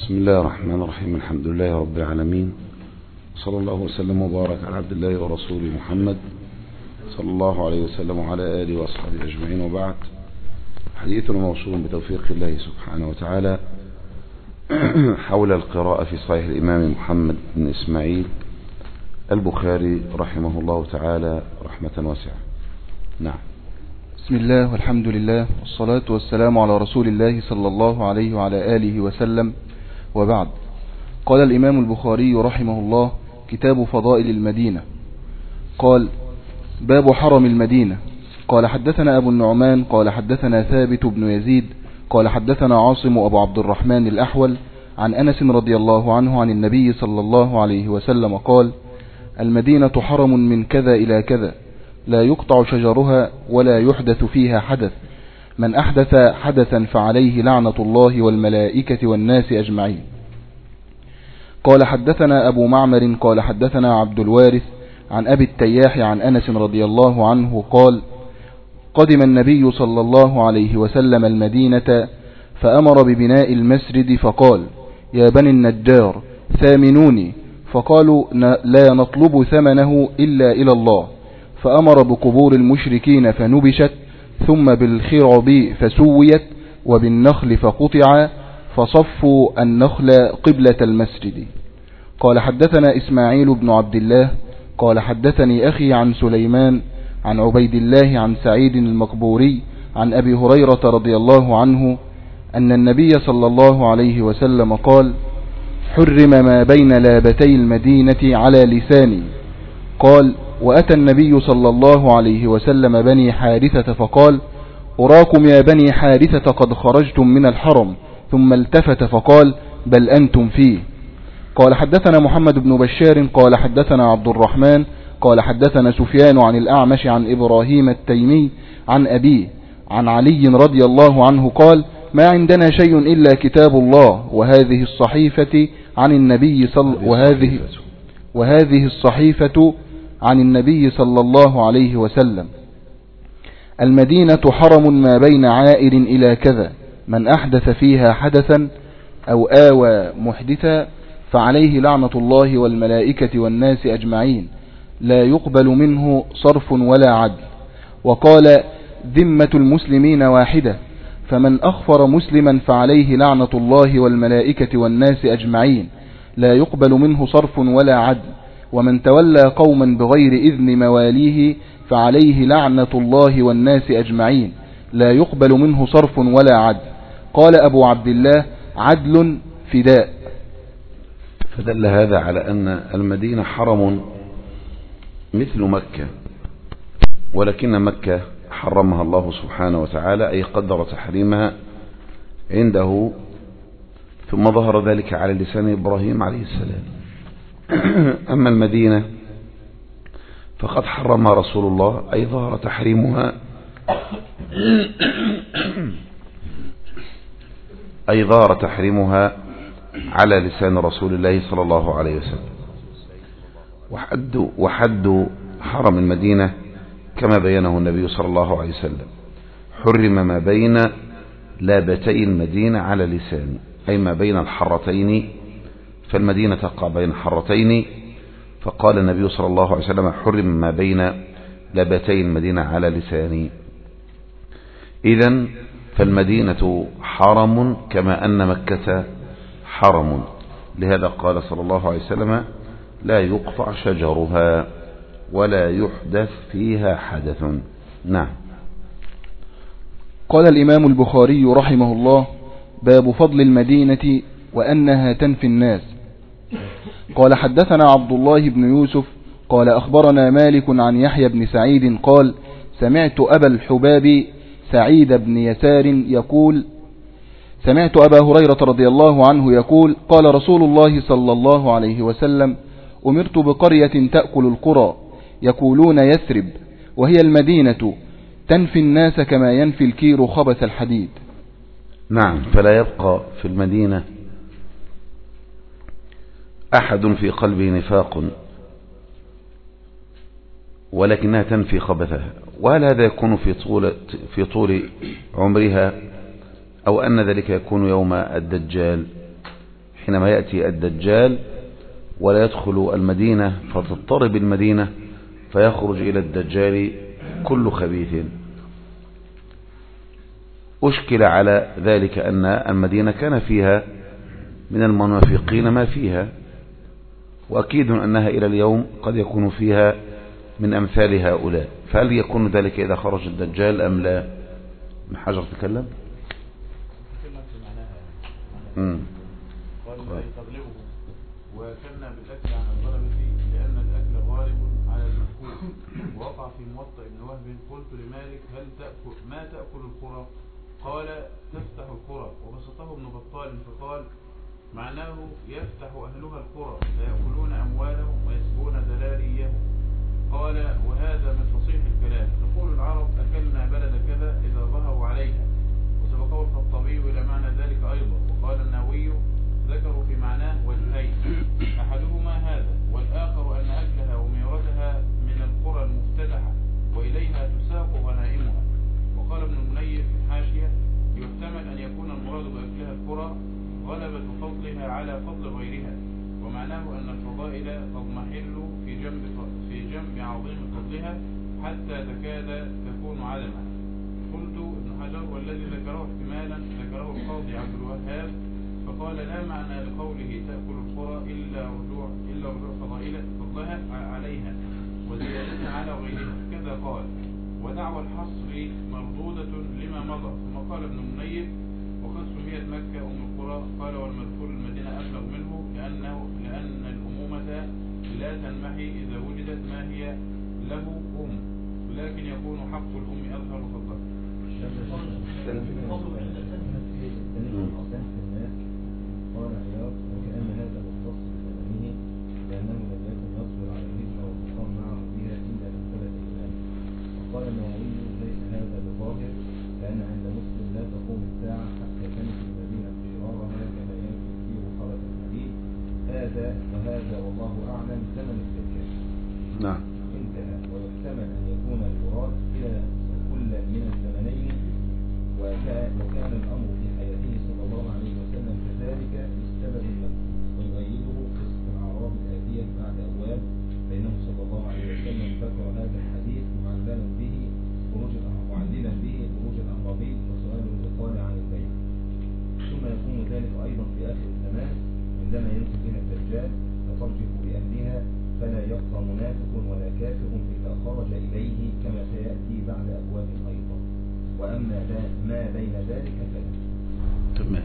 بسم الله الرحمن الرحيم. الحمد لله رب العالمين، صلى الله وسلم وبارك على عبد الله ورسوله محمد صلى الله عليه وسلم وعلى آله وأصحابه أجمعين، وبعد. حديثنا موصول بتوفيق الله سبحانه وتعالى حول القراءة في صحيح الإمام محمد بن إسماعيل البخاري رحمه الله تعالى رحمة واسعة. نعم. بسم الله والحمد لله والصلاة والسلام على رسول الله صلى الله عليه وعلى آله وسلم، وبعد. قال الإمام البخاري رحمه الله: كتاب فضائل المدينة. قال: باب حرم المدينة. قال: حدثنا أبو النعمان قال حدثنا ثابت بن يزيد قال حدثنا عاصم أبو عبد الرحمن الأحول عن أنس رضي الله عنه عن النبي صلى الله عليه وسلم قال: المدينة حرم من كذا إلى كذا، لا يقطع شجرها ولا يحدث فيها حدث، من أحدث حدثا فعليه لعنة الله والملائكة والناس أجمعين. قال: حدثنا أبو معمر قال حدثنا عبد الوارث عن أبي التياح عن أنس رضي الله عنه قال: قدم النبي صلى الله عليه وسلم المدينة فأمر ببناء المسجد فقال: يا بني النجار ثامنوني، فقالوا: لا نطلب ثمنه إلا إلى الله. فأمر بقبور المشركين فنبشت، ثم بالخرب فسويت، وبالنخل فقطع، فصفوا النخل قبلة المسجد. قال: حدثنا إسماعيل بن عبد الله قال حدثني أخي عن سليمان عن عبيد الله عن سعيد المقبوري عن أبي هريرة رضي الله عنه أن النبي صلى الله عليه وسلم قال: حرم ما بين لابتي المدينة على لساني. قال: وأتى النبي صلى الله عليه وسلم بني حارثة فقال: أراكم يا بني حارثة قد خرجتم من الحرم، ثم التفت فقال: بل أنتم فيه. قال: حدثنا محمد بن بشار قال حدثنا عبد الرحمن قال حدثنا سفيان عن الأعمش عن إبراهيم التيمي عن أبيه عن علي رضي الله عنه قال: ما عندنا شيء إلا كتاب الله وهذه الصحيفة عن النبي صلى الله عليه وسلم. المدينة حرم ما بين عائر إلى كذا، من أحدث فيها حدثا أو آوى محدثا فعليه لعنة الله والملائكة والناس أجمعين، لا يقبل منه صرف ولا عدل. وقال: ذمة المسلمين واحدة، فمن أخفر مسلما فعليه لعنة الله والملائكة والناس أجمعين، لا يقبل منه صرف ولا عدل. ومن تولى قوما بغير إذن مواليه فعليه لعنة الله والناس أجمعين، لا يقبل منه صرف ولا عدل. قال أبو عبد الله: عدل فداء. فدل هذا على أن المدينة حرم مثل مكة، ولكن مكة حرمها الله سبحانه وتعالى، أي قدر تحريمها عنده، ثم ظهر ذلك على لسان إبراهيم عليه السلام. أما المدينة فقد حرم رسول الله، أي ظهر تحريمها على لسان رسول الله صلى الله عليه وسلم. وحد حرم المدينة كما بينه النبي صلى الله عليه وسلم: حرم ما بين لابتي المدينة على لسان، أي ما بين الحرتين، فالمدينة تقع بين حرتين، فقال النبي صلى الله عليه وسلم: حرم ما بين لابتي المدينة على لساني. إذن فالمدينة حرم كما أن مكة حرم، لهذا قال صلى الله عليه وسلم: لا يقطع شجرها ولا يحدث فيها حدث. نعم. قال الإمام البخاري رحمه الله: باب فضل المدينة وأنها تنفي الناس. قال: حدثنا عبد الله بن يوسف قال أخبرنا مالك عن يحيى بن سعيد قال: سمعت أبا الحباب سعيد بن يسار يقول: سمعت أبا هريرة رضي الله عنه يقول: قال رسول الله صلى الله عليه وسلم: أمرت بقرية تأكل القرى يقولون يثرب، وهي المدينة، تنفي الناس كما ينفي الكير خبث الحديد. نعم. فلا يبقى في المدينة أحد في قلبه نفاق، ولكنها تنفي خبثها. وهل هذا يكون في طول عمرها، أو أن ذلك يكون يوم الدجال حينما يأتي الدجال ولا يدخل المدينة فتضطرب المدينة فيخرج إلى الدجال كل خبيث. أشكل على ذلك أن المدينة كان فيها من المنافقين ما فيها، وأكيد أنها إلى اليوم قد يكون فيها من أمثال هؤلاء، فهل يكون ذلك إذا خرج الدجال أم لا؟ من حجر تكلم تغلبه وكلنا بالأكل عن الغلبة لأن الأكل غالب على المأكول. ووقع في موطأ ابن وهب قلت لمالك هل ما تأكل القرى؟ قال تفتح القرى. وبسطه ابن بطال فقال معناه يفتح أهلها القرى فيأكلون أموالهم ويسبون ذلاليهم. قال وهذا من فصيح الكلام. تقول العرب أكلنا بلد كذا إذا ظهروا عليها. وسبقه الخطابي إلى معنى ذلك أيضا. وقال النووي ذكروا في معناه وجهين، أحدهما هذا والآخر أن أكلها وميرتها من القرى المفتتحة وإليها تساق غنائمها. وقال ابن المنير في الحاشية يحتمل أن يكون المراد بأكلها القرى غلبة فضلها على فضل غيرها، ومعناه أن الفضائل تضمحل في جنب عظيم فضلها حتى تكاد تكون عدما. قلت ابن حجر والذي ذكره احتمالا ذكره القاضي عبد الوهاب فقال لا معنى لقوله تأكل القرى إلا رجوع فضلها عليها وزيادتها على غيرها. كذا قال. ودعوى الحصر مردودة لما مضى. ثم قال ابن المنير وقد سميت مكة أم القرى. قال والمذكور المدينة أبلغ منه لأن الأمومة لا تنمحي إذا وجدت ما هي له لكن يكون حق الأم أظهر فضلها. قال عياض وكأن هذا مختص بزمنه لأنه لم يكن يصبر على الهجرة والمقام معه بها إلا من ثبت إيمانه. وقال النووي ليس هذا بظاهر لأن عند مسلم لا تقوم الساعة حتى تنفي المدينة شرارها كما ينفي فيه خلق الحديد. هذا وهذا والله أعلم ثمن الدجال. نعم. انتهى. ويحتمل أن يكون المراد إلى كل من الزمنين وكان الأمر في حياته صلى الله عليه وسلم كذلك بسبب المذكور. ويؤيده قصة الأعراب الآتية بعد أبواب بينه صلى الله عليه وسلم ذكر هذا الحديث معللا به خروج الأعرابي وسؤال الوقال عن البيع. ثم يكون ذلك أيضا في آخر الزمان عندما ينزل بها الدجال فترجف بأهلها فلا يبقى منافق ولا كافر إلا خرج إليه كما سيأتي بعد أبواب أيضا. وأما ما بين ذلك فلا. تمام.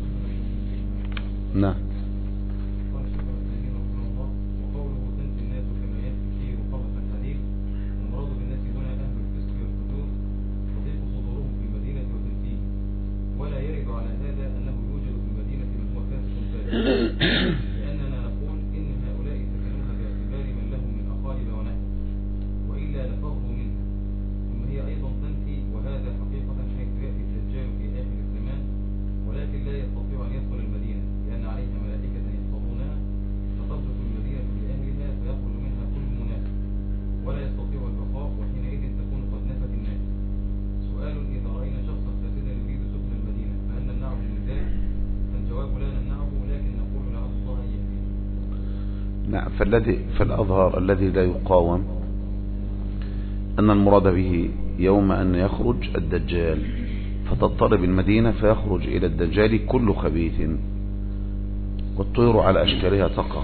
نعم. قال الشيخ الإسلامي رحمه الله وقوله تنسي الناس كما يأتي فيه وقبض الحديث المراد بالناس هنا أهل الفسق والفجور تضيق صدورهم في المدينة وتنسيه. ولا يرد على هذا أنه يوجد في المدينة من هو فاسق فاسق لأننا نقول إن هؤلاء سكنوها باعتبار من لهم من أقارب ونحن وإلا لفروا منها. ثم هي أيضا تنفي وهذا حقيقة حيث يأتي الدجال في آخر الزمان ولكن لا يستطيع أن يدخل المدينة لأن عليها ملائكة يحفظونها فتقذف المدينة بأهلها فيخرج منها كل منافق ولا يستطيع البقاء وحينئذ تكون قد نفت الناس. سؤال إذا رأينا شخصا فاسدا يريد سكن المدينة فهل نمنعه من ذلك؟ فالجواب لا نمنعه ولكن نقول لعل الله أن يهديه. نعم. فالأظهر الذي لا يقاوم أن المراد به يوم أن يخرج الدجال فتضطرب المدينة فيخرج إلى الدجال كل خبيث والطير على أشكالها تقع.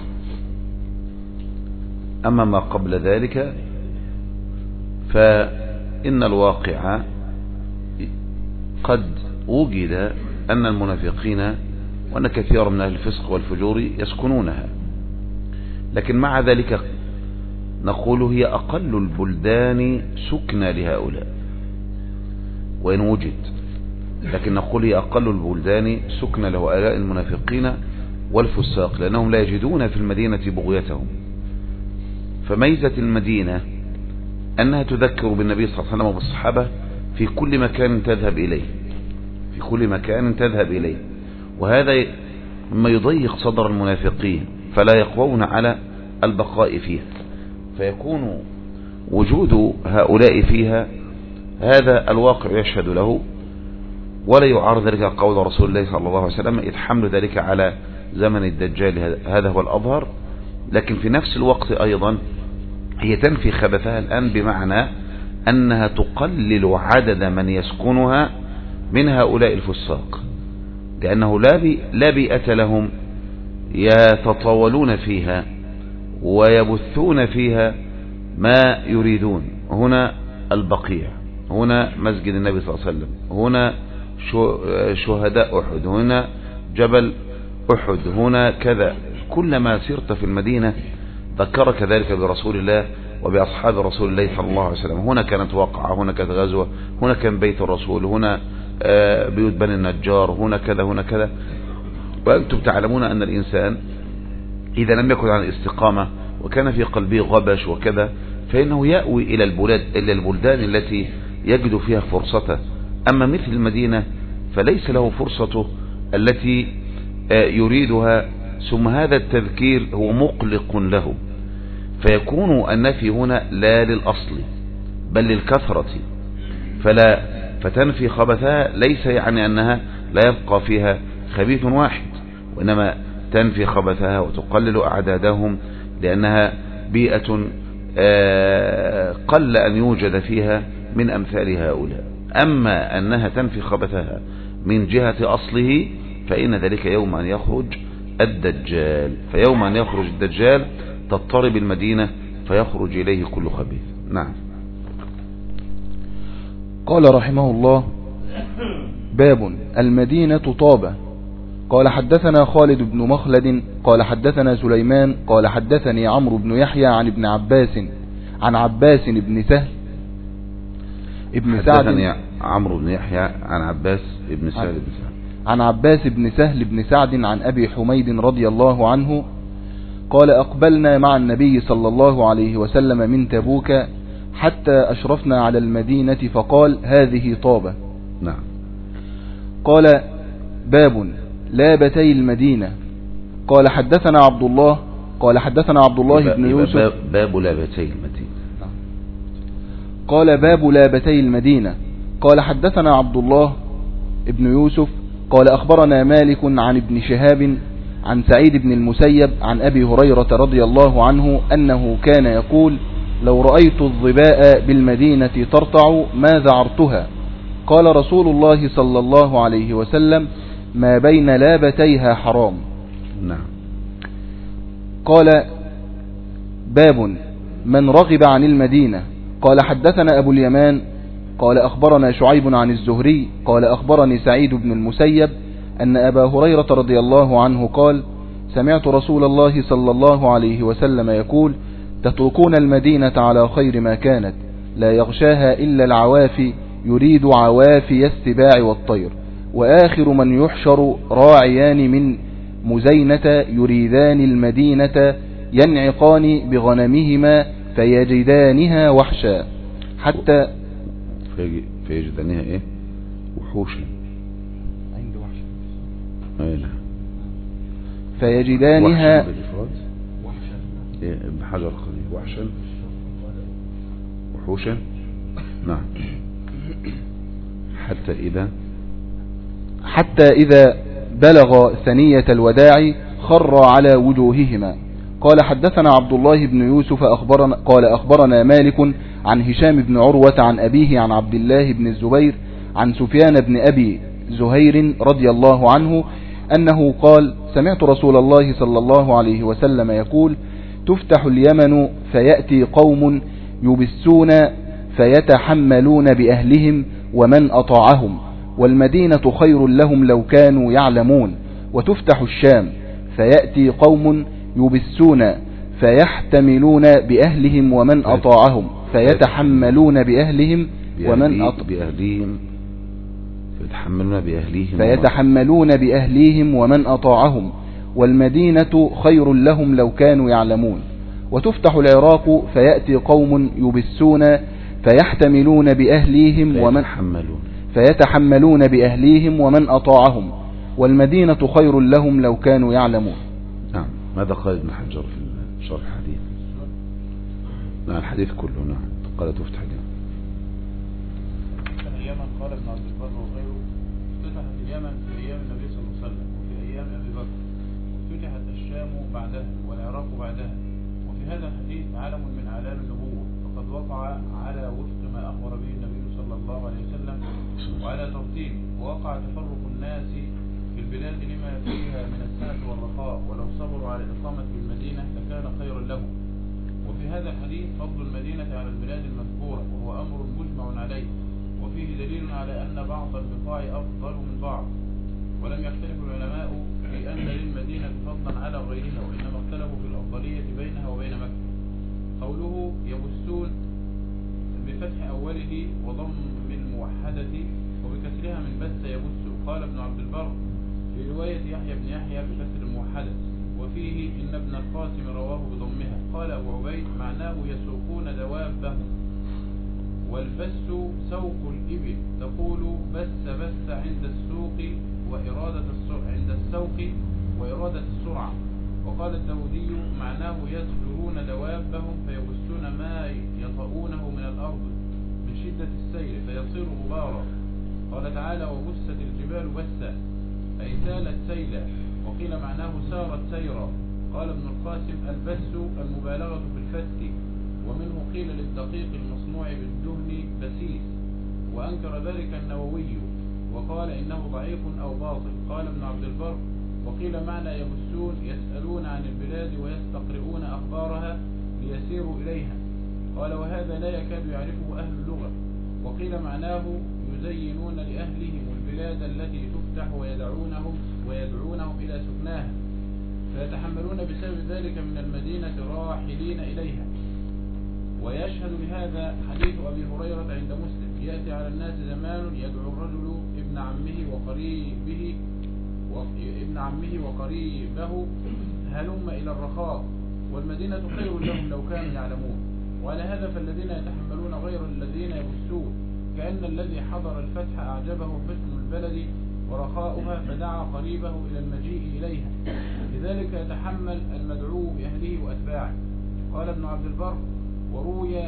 أما ما قبل ذلك فإن الواقع قد وجد أن المنافقين وأن كثير من أهل الفسق والفجور يسكنونها، لكن مع ذلك نقول هي أقل البلدان سكنى لهؤلاء وإن وجد، لكن نقول هي أقل البلدان سكنى لهؤلاء المنافقين والفساق لأنهم لا يجدون في المدينة بغيتهم. فميزة المدينة أنها تذكر بالنبي صلى الله عليه وسلم وبالصحابة في كل مكان تذهب إليه، وهذا مما يضيق صدر المنافقين فلا يقوون على البقاء فيها، فيكون وجود هؤلاء فيها هذا الواقع يشهد له ولا يعارض ذلك قول رسول الله صلى الله عليه وسلم إذ حمل ذلك على زمن الدجال، هذا هو الأظهر. لكن في نفس الوقت أيضا هي تنفي خبثها الآن، بمعنى أنها تقلل عدد من يسكنها من هؤلاء الفساق، لأنه لا بيئة لهم يتطاولون فيها ويبثون فيها ما يريدون. هنا البقيع، هنا مسجد النبي صلى الله عليه وسلم، هنا شهداء أحد، هنا جبل أحد، هنا كذا. كلما سرت في المدينة ذكرك ذلك برسول الله وبأصحاب رسول الله صلى الله عليه وسلم. هنا كانت واقعة، هنا كانت غزوة، هنا كان بيت الرسول، هنا بيوت بني النجار، هنا كذا هنا كذا. وأنتم تعلمون أن الإنسان إذا لم يكن عن الاستقامة وكان في قلبه غبش وكذا، فإنه يأوي إلى البلدان التي يجد فيها فرصته. أما مثل المدينة فليس له فرصته التي يريدها. ثم هذا التذكير هو مقلق له، فيكون النفي هنا لا للأصل بل للكثرة، فتنفي خبثها ليس يعني أنها لا يبقى فيها خبيث واحد، وإنما تنفي خبثها وتقلل أعدادهم، لأنها بيئة قل أن يوجد فيها من أمثال هؤلاء. أما أنها تنفي خبثها من جهة أصله فإن ذلك يوم أن يخرج الدجال، فيوم أن يخرج الدجال تضطرب المدينة فيخرج إليه كل خبيث. نعم. قال رحمه الله: باب المدينة طابة. قال حدثنا خالد بن مخلد قال حدثنا سليمان قال حدثني عمرو بن يحيى عن ابن عباس عن عباس بن سهل ابن سعد. عمرو بن يحيى عن عباس بن سهل بن سعد عن عباس بن سهل بن سعد عن أبي حميد رضي الله عنه قال: أقبلنا مع النبي صلى الله عليه وسلم من تبوك حتى أشرفنا على المدينة فقال: هذه طابة. نعم. قال: باب لابتي المدينة. قال حدثنا عبد الله قال حدثنا عبد الله بن يوسف. باب لابتي المدينة. قال: باب لابتي المدينة. قال حدثنا عبد الله بن يوسف قال أخبرنا مالك عن ابن شهاب عن سعيد بن المسيب عن أبي هريرة رضي الله عنه أنه كان يقول: لو رأيت الظباء بالمدينة ترتع ما ذعرتها. قال رسول الله صلى الله عليه وسلم: ما بين لابتيها حرام. نعم. قال: باب من رغب عن المدينة. قال حدثنا أبو اليمان قال أخبرنا شعيب عن الزهري قال أخبرني سعيد بن المسيب أن أبا هريرة رضي الله عنه قال: سمعت رسول الله صلى الله عليه وسلم يقول: تتركون المدينة على خير ما كانت، لا يغشاها إلا العوافي، يريد عوافي السباع والطير، وآخر من يحشر راعيان من مزينة يريدان المدينة ينعقان بغنمهما فيجدانها وحشا حتى فيجدانها ايه؟ وحوشا. عند وحشا. ايه. فيجدانها وحشا بحجر قليل. وحشا وحوشا. نعم. حتى إذا بلغ ثنية الوداع خر على وجوههما. قال حدثنا عبد الله بن يوسف قال أخبرنا مالك عن هشام بن عروة عن أبيه عن عبد الله بن الزبير عن سفيان بن أبي زهير رضي الله عنه أنه قال: سمعت رسول الله صلى الله عليه وسلم يقول: تفتح اليمن فيأتي قوم يبسون فيتحملون بأهلهم ومن أطاعهم، والمدينة خير لهم لو كانوا يعلمون. وتفتح الشام فيأتي قوم يبسون فيحتملون بأهلهم ومن أطاعهم، فيتحملون بأهلهم ومن أطاعهم، والمدينة خير لهم لو كانوا يعلمون. وتفتح العراق فيأتي قوم يبسون فيحتملون بأهليهم ومن أطاعهم، والمدينة خير لهم لو كانوا يعلمون. نعم. ماذا قال ابن حجر في شرح الحديث؟ نعم الحديث كله. نعم. قال تفتح اليمن. اليمن قال ابن عبد البر وغيره: افتتحت اليمن في أيام النبي صلى الله عليه وسلم وفي أيام أبي بكر، بعدها والعراق بعدها. وفي هذا الحديث علم من أعلام النبوة، فقد وقع على وفق ما أخبر به النبي صلى الله عليه وسلم وعلى ترتيبه. ووقع تفرق الناس في البلاد لما فيها من السعة والرخاء، ولو صبروا على الإقامة بالمدينة لكان خيرا لهم. وفي هذا الحديث فضل المدينة على البلاد المذكورة، وهو أمر مجمع عليه، وفيه دليل على أن بعض البقاع أفضل من بعض. ولم يختلف العلماء في أن للمدينة فضلا على غيرها، وإنما اختلفوا في الأفضلية بينها وبين مكة. قوله يبثون بفتح أوله وضم الموحدة وبكسرها من بث يبث. قال ابن عبد البر في رواية يحيى بن يحيى بكسر الموحدة، وفيه إن ابن القاسم رواه بضمها. قال أبو عبيد معناه يسوقون دوابهم. والبث سوق الإبل، تقول بث عند السوق وإرادة عند السوق وإرادة السرعة. وقال الداودي معناه يزجرون دوابهم فيبثون ما يطؤونه من الأرض من شدة السير فيصير غبارا. قال تعالى وبست الجبال بثا أي سالت سيلا، وقيل معناه سارت سيرا. قال ابن القاسم البث المبالغة في الفتك، ومنه قيل للدقيق المصنوع بالدهن بسيس، وأنكر ذلك النووي وقال إنه ضعيف أو باطل. قال ابن عبد البر وقيل معنى يبثون يسألون عن البلاد ويستقرؤون أخبارها ليسيروا إليها. قال وهذا لا يكاد يعرفه أهل اللغة. وقيل معناه يزينون لأهلهم البلاد التي تفتح ويدعونهم إلى سكناها، فيتحملون بسبب ذلك من المدينة راحلين إليها. ويشهد لهذا حديث أبي هريرة عند مسلم يأتي على الناس زمان يدعو الرجل ابن عمه وقريبه هلم إلى الرخاء، والمدينة خير لهم لو كانوا يعلمون. وعلى هذا فالذين يتحملون غير الذين يبثون، كأن الذي حضر الفتح أعجبه حسن البلد ورخاؤها فدعا قريبه إلى المجيء إليها، لذلك يتحمل المدعو بأهله وأتباعه. قال ابن عبد البر وروي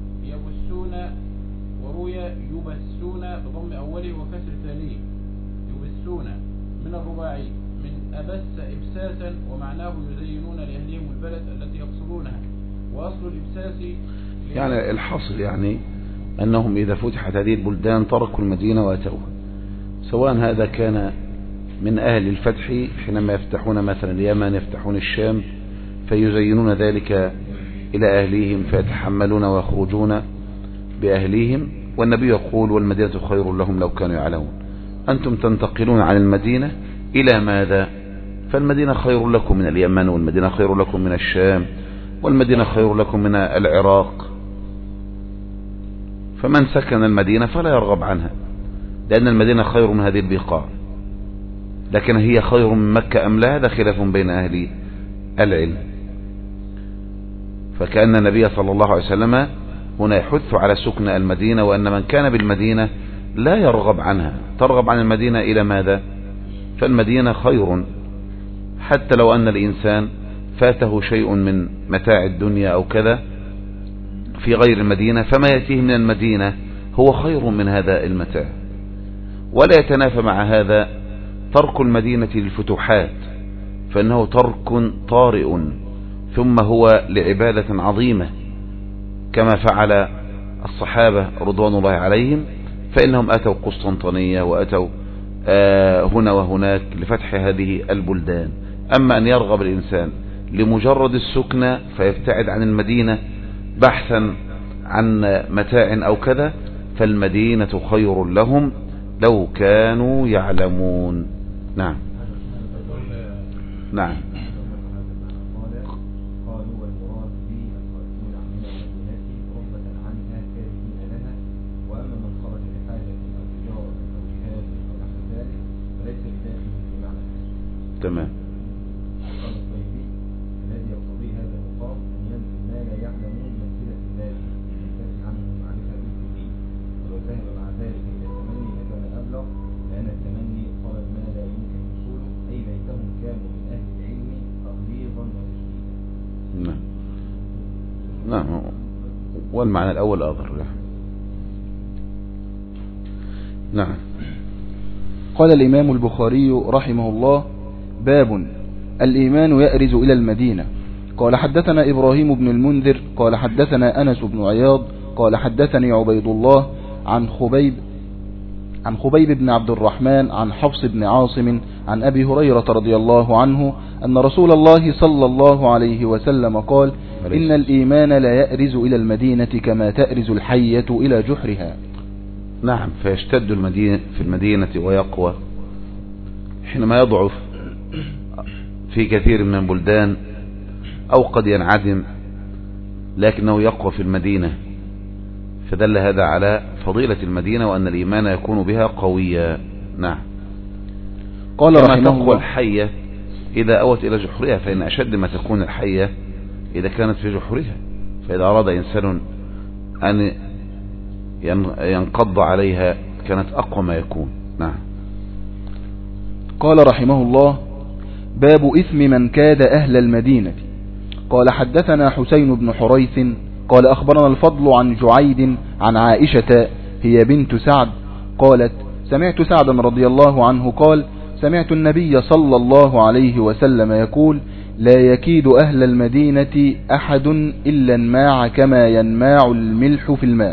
يبثون بضم أوله وكسر ثانيه، يبثون من الرباعي من أبث إبساسا، ومعناه يزينون لأهلهم البلد التي يقصدونها. وأصل الإبساس يعني الحاصل يعني أنهم إذا فتحت هذه البلدان تركوا المدينة وأتوها، سواء هذا كان من أهل الفتح حينما يفتحون مثلا اليمن يفتحون الشام فيزينون ذلك إلى أهليهم فيتحملون ويخرجون بأهليهم، والنبي يقول والمدينة خير لهم لو كانوا يعلمون. أنتم تنتقلون عن المدينة إلى ماذا؟ فالمدينة خير لكم من اليمن، والمدينة خير لكم من الشام، والمدينة خير لكم من العراق. فمن سكن المدينة فلا يرغب عنها، لأن المدينة خير من هذه البقاع. لكن هي خير من مكة أم لا؟ هذا خلاف بين أهل العلم. فكأن النبي صلى الله عليه وسلم هنا يحث على سكن المدينة، وأن من كان بالمدينة لا يرغب عنها. ترغب عن المدينة إلى ماذا؟ فالمدينة خير، حتى لو أن الإنسان فاته شيء من متاع الدنيا أو كذا في غير المدينة، فما يأتيه من المدينة هو خير من هذا المتاع. ولا يتنافى مع هذا ترك المدينة للفتوحات، فإنه ترك طارئ، ثم هو لعبادة عظيمة كما فعل الصحابة رضوان الله عليهم، فإنهم أتوا قسطنطينية وأتوا هنا وهناك لفتح هذه البلدان. أما أن يرغب الإنسان لمجرد السكنة فيبتعد عن المدينة بحثا عن متاع أو كذا، فالمدينة خير لهم لو كانوا يعلمون. نعم نعم. تمام. الذي يقتضي هذا المقام ان ينفي ما لا يعلمون من صله الله ينتفي عنه معرفه به، ولو ذهب مع ذلك الى التمني لكان ابلغ، لان التمني طلب ما لا يمكن وصوله، اي ليتهم كانوا من اهل العلم تغليظا وتشديدا. نعم. والمعنى الاول اظهر. نعم. قال الإمام البخاري رحمه الله: باب الإيمان يأرز إلى المدينة. قال حدثنا إبراهيم بن المنذر قال حدثنا أنس بن عياض قال حدثني عبيد الله عن خبيب بن عبد الرحمن عن حفص بن عاصم عن أبي هريرة رضي الله عنه أن رسول الله صلى الله عليه وسلم قال إن الإيمان لا يأرز إلى المدينة كما تأرز الحية إلى جحرها. نعم، فيشتد في المدينة ويقوى حينما يضعف في كثير من البلدان أو قد ينعدم، لكنه يقوى في المدينة، فدل هذا على فضيلة المدينة وأن الإيمان يكون بها قويا. نعم. قال كما تقوى الحية إذا أوت إلى جحرها، فإن أشد ما تكون الحية إذا كانت في جحرها، فإذا أراد إنسان أن ينقض عليها كانت أقوى ما يكون. نعم. قال رحمه الله: باب إثم من كاد أهل المدينة. قال حدثنا حسين بن حريث قال أخبرنا الفضل عن جعيد عن عائشة هي بنت سعد قالت: سمعت سعدا رضي الله عنه قال: سمعت النبي صلى الله عليه وسلم يقول: لا يكيد أهل المدينة أحد إلا انماع كما ينماع الملح في الماء.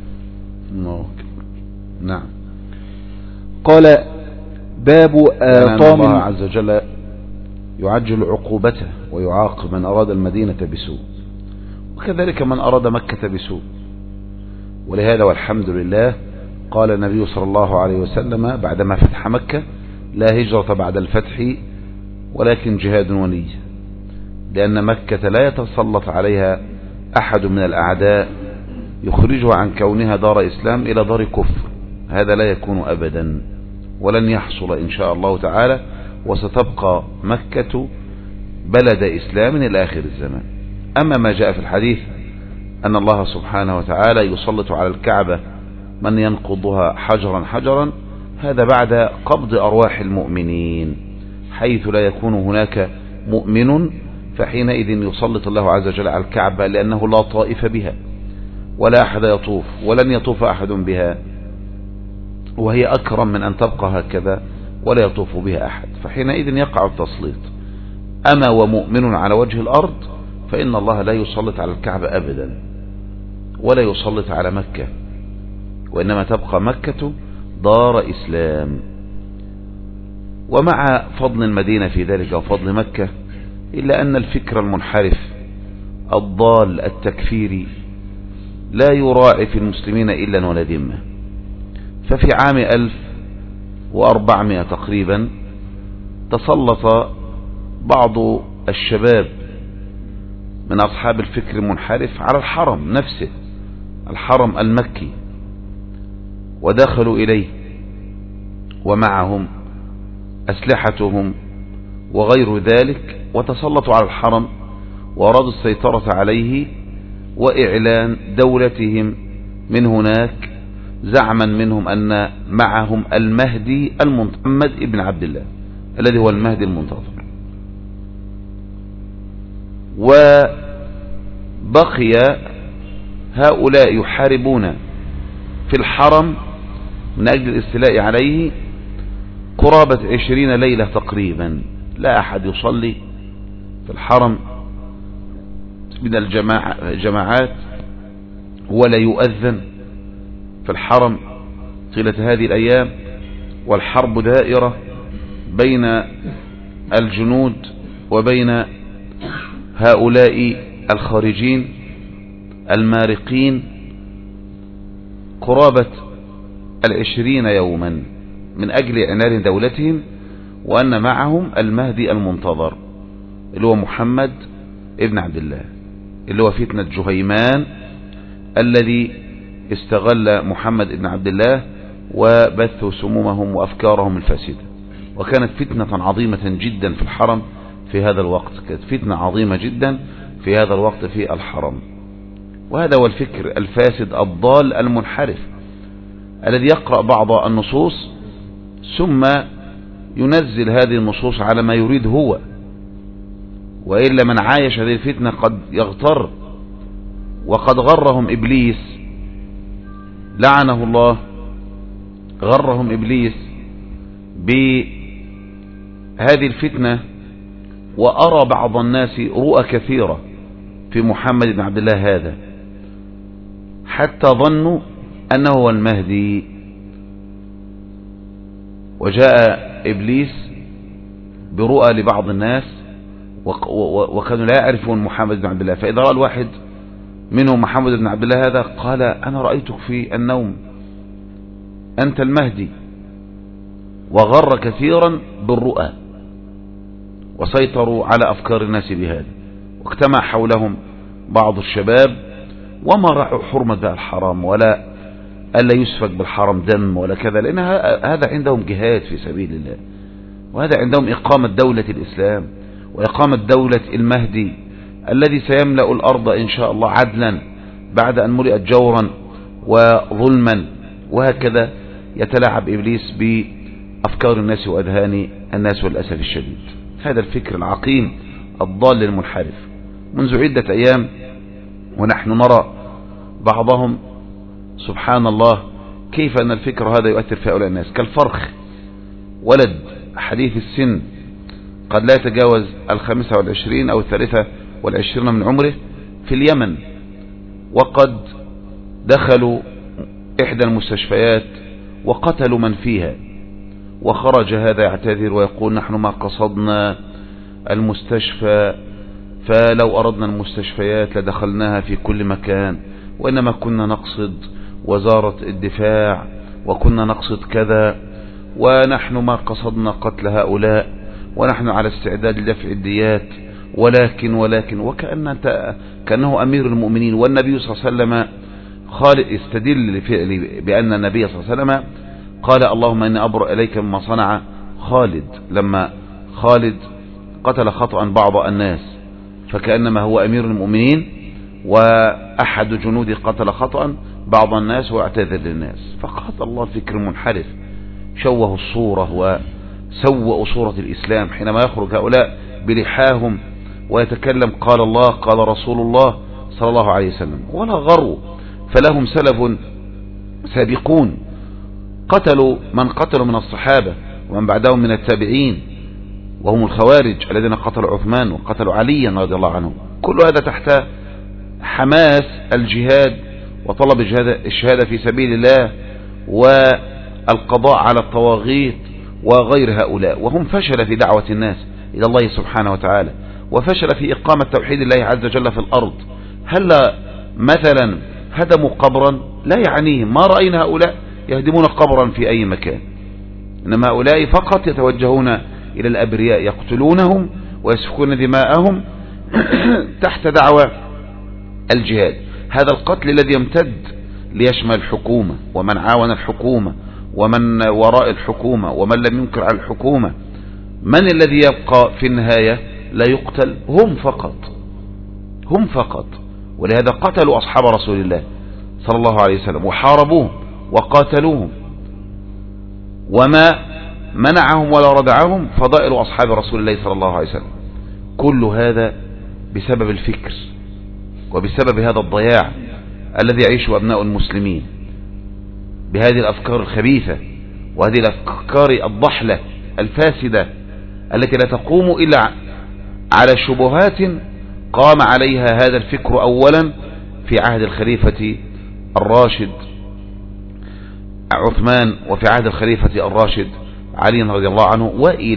نعم. قال: باب طام الله عز وجل يعجل عقوبته ويعاقب من أراد المدينة بسوء، وكذلك من أراد مكة بسوء. ولهذا والحمد لله قال النبي صلى الله عليه وسلم بعدما فتح مكة: لا هجرة بعد الفتح ولكن جهاد ونية، لأن مكة لا يتسلط عليها أحد من الأعداء يخرجها عن كونها دار إسلام إلى دار كفر، هذا لا يكون أبدا ولن يحصل إن شاء الله تعالى، وستبقى مكة بلد إسلام إلى آخر الزمان. أما ما جاء في الحديث أن الله سبحانه وتعالى يسلط على الكعبة من ينقضها حجرا حجرا، هذا بعد قبض أرواح المؤمنين، حيث لا يكون هناك مؤمن فحينئذ يسلط الله عز وجل على الكعبة، لأنه لا طائف بها ولا أحد يطوف ولن يطوف أحد بها، وهي أكرم من أن تبقى هكذا ولا يطوف بها أحد، فحينئذ يقع التسليط. أما ومؤمن على وجه الأرض فإن الله لا يسلط على الكعبة أبدا ولا يسلط على مكة، وإنما تبقى مكة دار إسلام. ومع فضل المدينة في ذلك وفضل مكة، إلا أن الفكر المنحرف الضال التكفيري لا يراعي في المسلمين إلا ولا ذمة. ففي عام 1400 تقريبا تسلط بعض الشباب من أصحاب الفكر المنحرف على الحرم نفسه، الحرم المكي، ودخلوا إليه ومعهم أسلحتهم وغير ذلك، وتسلطوا على الحرم وأرادوا السيطرة عليه وإعلان دولتهم من هناك، زعما منهم أن معهم المهدي محمد ابن عبد الله الذي هو المهدي المنتظر. وبقي هؤلاء يحاربون في الحرم من أجل الاستيلاء عليه قرابة 20 ليلة تقريبا، لا أحد يصلي في الحرم من الجماعات ولا يؤذن في الحرم طيلة هذه الأيام، والحرب دائرة بين الجنود وبين هؤلاء الخارجين المارقين قرابة 20 يوما من أجل إعلان دولتهم وأن معهم المهدي المنتظر اللي هو محمد ابن عبد الله، اللي هو فتنة جهيمان الذي استغل محمد ابن عبد الله وبثوا سمومهم وأفكارهم الفاسدة. وكانت فتنة عظيمة جدا في الحرم في هذا الوقت، كانت فتنة عظيمة جدا في هذا الوقت في الحرم. وهذا هو الفكر الفاسد الضال المنحرف الذي يقرأ بعض النصوص ثم ينزل هذه النصوص على ما يريد هو، وإلا من عايش هذه الفتنة قد يغتر. وقد غرهم إبليس لعنه الله، غرهم إبليس بهذه الفتنة وأرى بعض الناس رؤى كثيرة في محمد بن عبد الله هذا، حتى ظنوا أنه هو المهدي. وجاء إبليس برؤى لبعض الناس وكانوا لا يعرفون محمد بن عبد الله، فإذا رأى الواحد منهم محمد بن عبد الله هذا قال: أنا رأيتك في النوم، أنت المهدي. وغر كثيرا بالرؤى وسيطروا على أفكار الناس بهذا، واجتمع حولهم بعض الشباب وما راعوا حرمة بقى الحرام ولا ألا يسفك بالحرام دم ولا كذا، لأن هذا عندهم جهاد في سبيل الله، وهذا عندهم إقامة دولة الإسلام وإقامة دولة المهدي الذي سيملأ الأرض إن شاء الله عدلا بعد أن ملئت جورا وظلما. وهكذا يتلاعب إبليس بأفكار الناس وأذهان الناس والأسف الشديد. هذا الفكر العقيم الضال المنحرف منذ عدة أيام، ونحن نرى بعضهم سبحان الله كيف أن الفكر هذا يؤثر في هؤلاء الناس، كالفرخ، ولد حديث السن قد لا يتجاوز 25 أو 23 من عمره في اليمن، وقد دخلوا إحدى المستشفيات وقتلوا من فيها، وخرج هذا يعتذر ويقول: نحن ما قصدنا المستشفى، فلو أردنا المستشفيات لدخلناها في كل مكان، وإنما كنا نقصد وزارة الدفاع وكنا نقصد كذا، ونحن ما قصدنا قتل هؤلاء، ونحن على استعداد لدفع الديات، ولكن كأنه أمير المؤمنين. والنبي صلى الله عليه وسلم يستدل بأن النبي صلى الله عليه وسلم قال: اللهم إني أبرأ إليك مما صنع خالد، لما خالد قتل خطأ بعض الناس فكأنما هو أمير المؤمنين، وأحد جنودي قتل خطأ بعض الناس واعتذر للناس. فقط الله فكر منحرف، شوه الصورة وسوء صورة الإسلام حينما يخرج هؤلاء بلحاهم ويتكلم قال الله قال رسول الله صلى الله عليه وسلم، ولا غروا، فلهم سلف سابقون قتلوا من قتلوا من الصحابة ومن بعدهم من التابعين، وهم الخوارج الذين قتلوا عثمان وقتلوا عليا رضي الله عنه. كل هذا تحت حماس الجهاد وطلب الشهادة في سبيل الله والقضاء على الطواغيت وغير هؤلاء، وهم فشل في دعوة الناس إلى الله سبحانه وتعالى، وفشل في إقامة توحيد الله عز وجل في الأرض. هل مثلا هدموا قبرا؟ لا يعنيهم، ما رأينا هؤلاء يهدمون قبرا في أي مكان، إنما هؤلاء فقط يتوجهون إلى الأبرياء يقتلونهم ويسفكون دماءهم تحت دعوة الجهاد. هذا القتل الذي يمتد ليشمل الحكومة ومن عاون الحكومة ومن وراء الحكومة ومن لم ينكر على الحكومة، من الذي يبقى في النهاية لا يقتل؟ هم فقط. ولهذا قتلوا أصحاب رسول الله صلى الله عليه وسلم وحاربوهم وقاتلوهم، وما منعهم ولا ردعهم فضائل أصحاب رسول الله صلى الله عليه وسلم. كل هذا بسبب الفكر وبسبب هذا الضياع الذي يعيشه أبناء المسلمين بهذه الأفكار الخبيثة وهذه الأفكار الضحلة الفاسدة التي لا تقوم إلا على شبهات قام عليها هذا الفكر أولا في عهد الخليفة الراشد عثمان وفي عهد الخليفة الراشد علي رضي الله عنه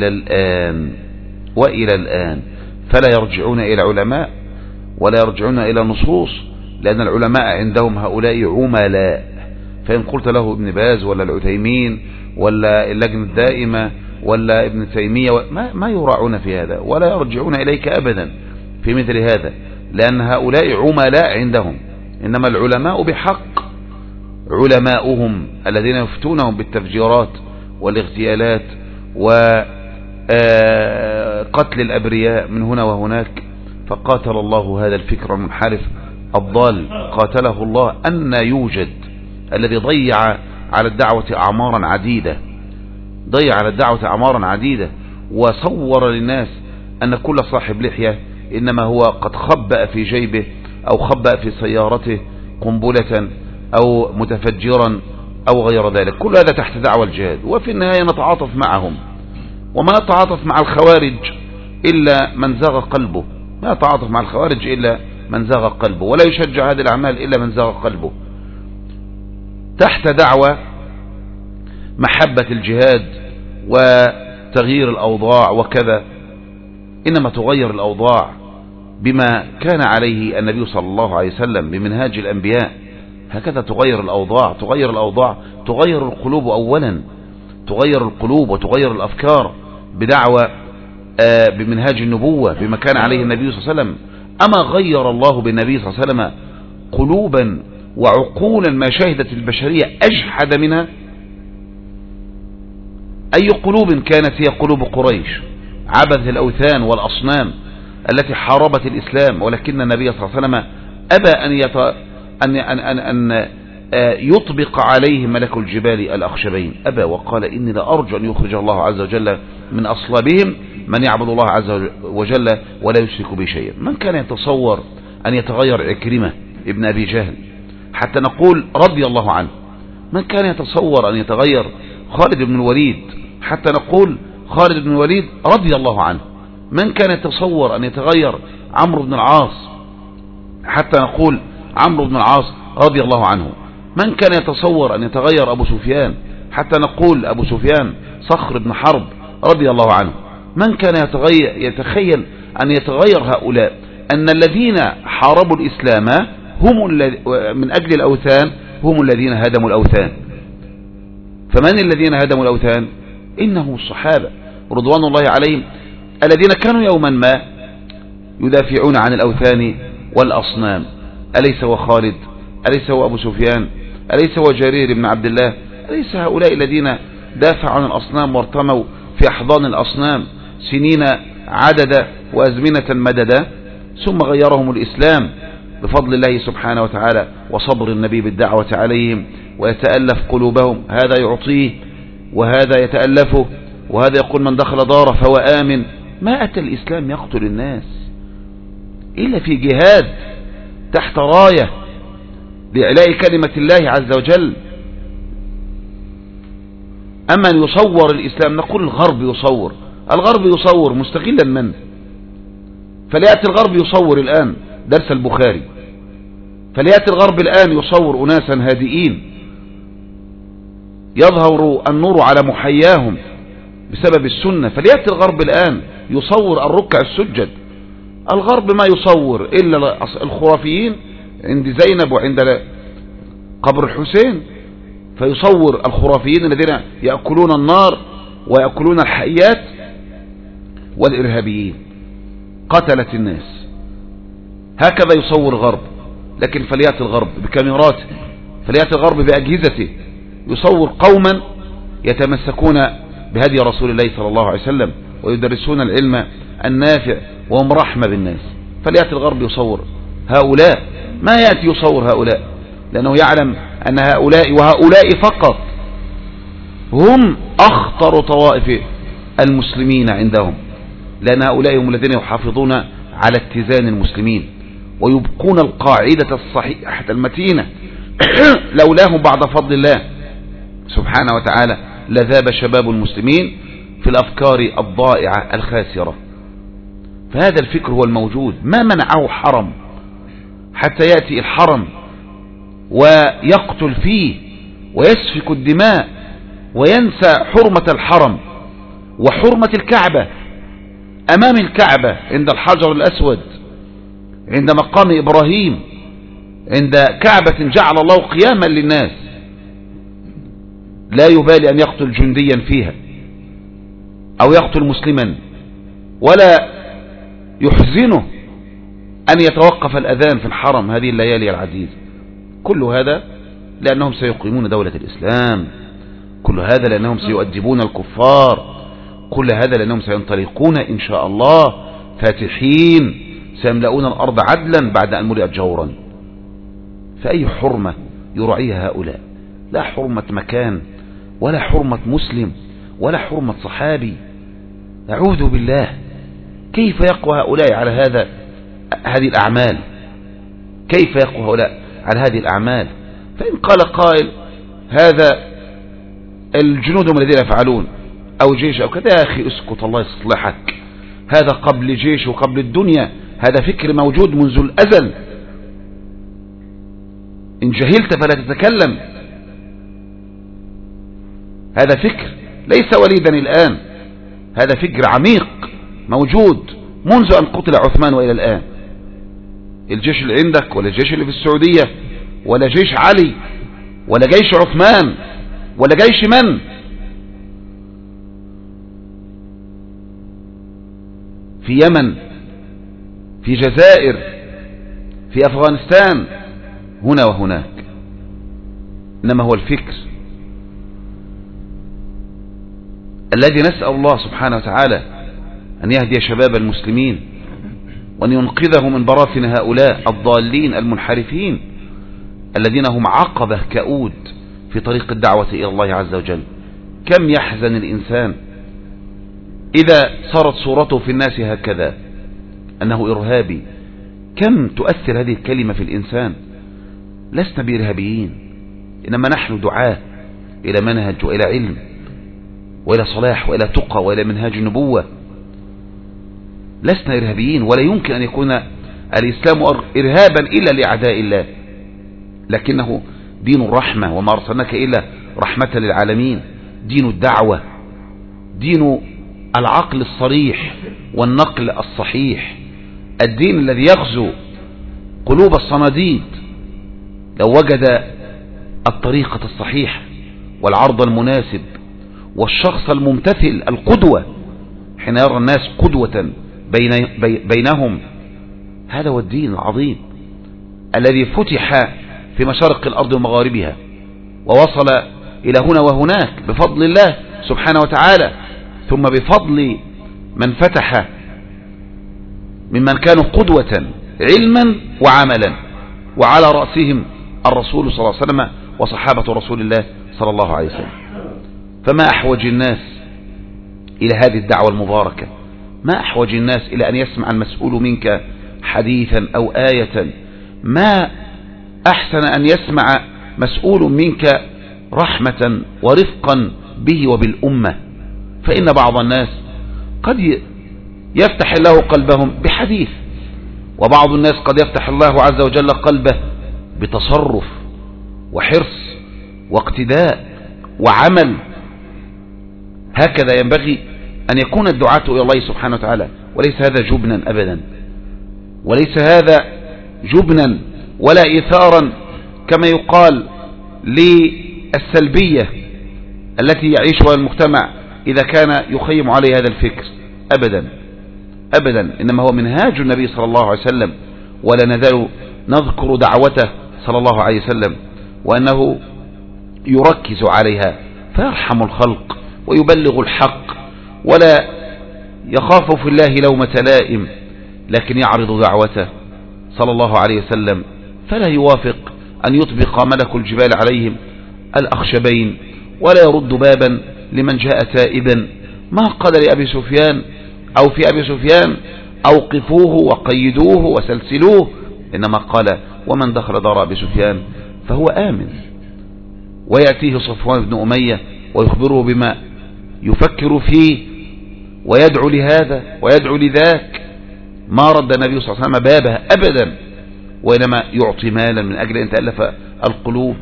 وإلى الآن فلا يرجعون إلى علماء ولا يرجعون إلى نصوص، لأن العلماء عندهم هؤلاء عملاء. فإن قلت له ابن باز ولا العثيمين ولا اللجنة الدائمة ولا ابن تيمية ما يراعون في هذا ولا يرجعون إليك أبدا في مثل هذا، لأن هؤلاء عملاء عندهم. إنما العلماء بحق علماؤهم الذين يفتونهم بالتفجيرات والاغتيالات وقتل الأبرياء من هنا وهناك. فقاتل الله هذا الفكر المنحرف الضال، قاتله الله أن يوجد الذي ضيع على الدعوة أعمارا عديدة وصور للناس أن كل صاحب لحية إنما هو قد خبأ في جيبه أو خبأ في سيارته قنبلة أو متفجرا أو غير ذلك. كل هذا تحت دعوة الجهاد، وفي النهاية نتعاطف معهم وما نتعاطف مع الخوارج إلا من زاغ قلبه، ما يتعاطف مع الخوارج إلا من زاغ قلبه، ولا يشجع هذه الأعمال إلا من زاغ قلبه، تحت دعوة محبة الجهاد وتغيير الأوضاع وكذا. إنما تغير الأوضاع بما كان عليه النبي صلى الله عليه وسلم بمنهاج الأنبياء، هكذا تغير الأوضاع. تغير القلوب أولا، تغير القلوب وتغير الأفكار بدعوة بمنهاج النبوة بما كان عليه النبي صلى الله عليه وسلم. أما غير الله بالنبي صلى الله عليه وسلم قلوبا وعقولا ما شهدت البشرية أجحد منها؟ أي قلوب كانت هي قلوب قريش، عبث الأوثان والأصنام التي حاربت الإسلام، ولكن النبي صلى الله عليه وسلم أبى أن يطبق عليه ملك الجبال الأخشبين، أبى وقال إني لأرجو أن يخرج الله عز وجل من أصلابهم من يعبد الله عز وجل ولا يشرك به شيئا. من كان يتصور أن يتغير عكرمة ابن أبي جهل حتى نقول رضي الله عنه؟ من كان يتصور أن يتغير خالد بن الوليد حتى نقول خالد بن الوليد رضي الله عنه؟ من كان يتصور أن يتغير عمرو بن العاص حتى نقول عمرو بن العاص رضي الله عنه؟ من كان يتصور أن يتغير أبو سفيان حتى نقول أبو سفيان صخر بن حرب رضي الله عنه؟ من كان يتخيل أن يتغير هؤلاء؟ أن الذين حاربوا الإسلام هم من أجل الأوثان هم الذين هدموا الأوثان. فمن الذين هدموا الأوثان؟ إنهم الصحابة رضوان الله عليهم الذين كانوا يوما ما يدافعون عن الأوثان والأصنام. أليس هو خالد؟ أليس هو أبو سفيان؟ أليس هو جرير بن عبد الله؟ أليس هؤلاء الذين دافعوا عن الأصنام وارتموا في أحضان الأصنام سنين عددا وأزمنة مددا، ثم غيرهم الإسلام بفضل الله سبحانه وتعالى وصبر النبي بالدعوة عليهم، ويتألف قلوبهم، هذا يعطيه وهذا يتألفه، وهذا يقول من دخل داره فهو آمن. ما أتى الإسلام يقتل الناس إلا في جهاد تحت راية لإعلاء كلمة الله عز وجل. أما أن يصور الإسلام، نقول الغرب يصور مستغلا من؟ فليأتي الغرب يصور الآن درس البخاري، فليأتي الغرب الآن يصور أناسا هادئين يظهر النور على محياهم بسبب السنة، فليأتي الغرب الآن يصور الركع السجد. الغرب ما يصور إلا الخرافيين عند زينب وعند قبر الحسين، فيصور الخرافيين الذين يأكلون النار ويأكلون الحيات والإرهابيين قتلت الناس، هكذا يصور الغرب. لكن فليأتي الغرب بكاميراته، فليأتي الغرب بأجهزته يصور قوما يتمسكون بهدي رسول الله صلى الله عليه وسلم ويدرسون العلم النافع وهم رحمة بالناس. فليأتي الغرب يصور هؤلاء، ما يأتي يصور هؤلاء، لأنه يعلم أن هؤلاء فقط هم أخطر طوائف المسلمين عندهم، لأن هؤلاء هم الذين يحافظون على اتزان المسلمين ويبقون القاعدة الصحيحة المتينة. لولاهم بعد فضل الله سبحانه وتعالى لذاب شباب المسلمين في الأفكار الضائعة الخاسرة. فهذا الفكر هو الموجود، ما منعه حرم حتى يأتي الحرم ويقتل فيه ويسفك الدماء وينسى حرمة الحرم وحرمة الكعبة. أمام الكعبة عند الحجر الأسود، عند مقام إبراهيم، عند كعبة جعل الله قياما للناس، لا يبالي أن يقتل جنديا فيها أو يقتل مسلما، ولا يحزنه أن يتوقف الأذان في الحرم هذه الليالي العزيزة. كل هذا لأنهم سيقيمون دولة الإسلام، كل هذا لأنهم سيؤدبون الكفار، كل هذا لأنهم سينطلقون إن شاء الله فاتحين، سيملؤون الأرض عدلا بعد أن ملئت جورا. فأي حرمة يرعيها هؤلاء؟ لا حرمة مكان ولا حرمة مسلم ولا حرمة صحابي. أعوذ بالله، كيف يقوى هؤلاء على هذه الأعمال؟ كيف يقوى هؤلاء على هذه الأعمال؟ فإن قال قائل هذا الجنود هم الذين يفعلون أو جيش أو كذا، يا أخي اسكت الله يصلحك، هذا قبل جيش وقبل الدنيا، هذا فكر موجود منذ الأزل. إن جهلت فلا تتكلم. هذا فكر ليس وليدا الآن، هذا فكر عميق موجود منذ أن قتل عثمان وإلى الآن. الجيش اللي عندك ولا الجيش اللي في السعودية ولا جيش علي ولا جيش عثمان ولا جيش من؟ في يمن، في جزائر، في أفغانستان، هنا وهناك. إنما هو الفكر الذي نسأل الله سبحانه وتعالى أن يهدي شباب المسلمين وأن ينقذه من براثن هؤلاء الضالين المنحرفين الذين هم عقبة كؤود في طريق الدعوة إلى الله عز وجل. كم يحزن الإنسان إذا صارت صورته في الناس هكذا أنه إرهابي. كم تؤثر هذه الكلمة في الإنسان. لسنا بإرهابيين، إنما نحن دعاة إلى منهج وإلى علم وإلى صلاح وإلى تقى وإلى منهاج النبوة. لسنا إرهابيين، ولا يمكن أن يكون الإسلام إرهابا إلا لأعداء الله، لكنه دين الرحمة، وما أرسلناك إلا رحمة للعالمين. دين الدعوة، دين العقل الصريح والنقل الصحيح، الدين الذي يغزو قلوب الصناديد لو وجد الطريقة الصحيحة والعرض المناسب والشخص الممتثل القدوة حين يرى الناس قدوة بينهم. هذا هو الدين العظيم الذي فتح في مشارق الأرض ومغاربها ووصل إلى هنا وهناك بفضل الله سبحانه وتعالى، ثم بفضل من فتح ممن كانوا قدوة علما وعملا، وعلى رأسهم الرسول صلى الله عليه وسلم وصحابة رسول الله صلى الله عليه وسلم. فما أحوج الناس إلى هذه الدعوة المباركة؟ ما أحوج الناس إلى أن يسمع المسؤول منك حديثا أو آية؟ ما أحسن أن يسمع مسؤول منك رحمة ورفقا به وبالأمة. فإن بعض الناس قد يفتح الله قلبهم بحديث، وبعض الناس قد يفتح الله عز وجل قلبه بتصرف وحرص واقتداء وعمل. هكذا ينبغي أن يكون الدعاة إلى الله سبحانه وتعالى، وليس هذا جبنا أبدا، وليس هذا جبنا ولا إثارا كما يقال للسلبية التي يعيشها المجتمع إذا كان يخيم عليه هذا الفكر. أبدا أبدا، إنما هو منهاج النبي صلى الله عليه وسلم، ولا نزال نذكر دعوته صلى الله عليه وسلم وأنه يركز عليها فيرحم الخلق ويبلغ الحق ولا يخاف في الله لومة لائم، لكن يعرض دعوته صلى الله عليه وسلم فلا يوافق أن يطبق ملك الجبال عليهم الأخشبين، ولا يرد بابا لمن جاء تائبا. ما قال لأبي سفيان أو في أبي سفيان أوقفوه وقيدوه وسلسلوه، إنما قال ومن دخل دار أبي سفيان فهو آمن. ويأتيه صفوان بن أمية ويخبره بما يفكر فيه ويدعو لهذا ويدعو لذاك. ما رد النبي صلى الله عليه وسلم بابه أبدا، وإنما يعطي مالا من أجل أن تألف القلوب،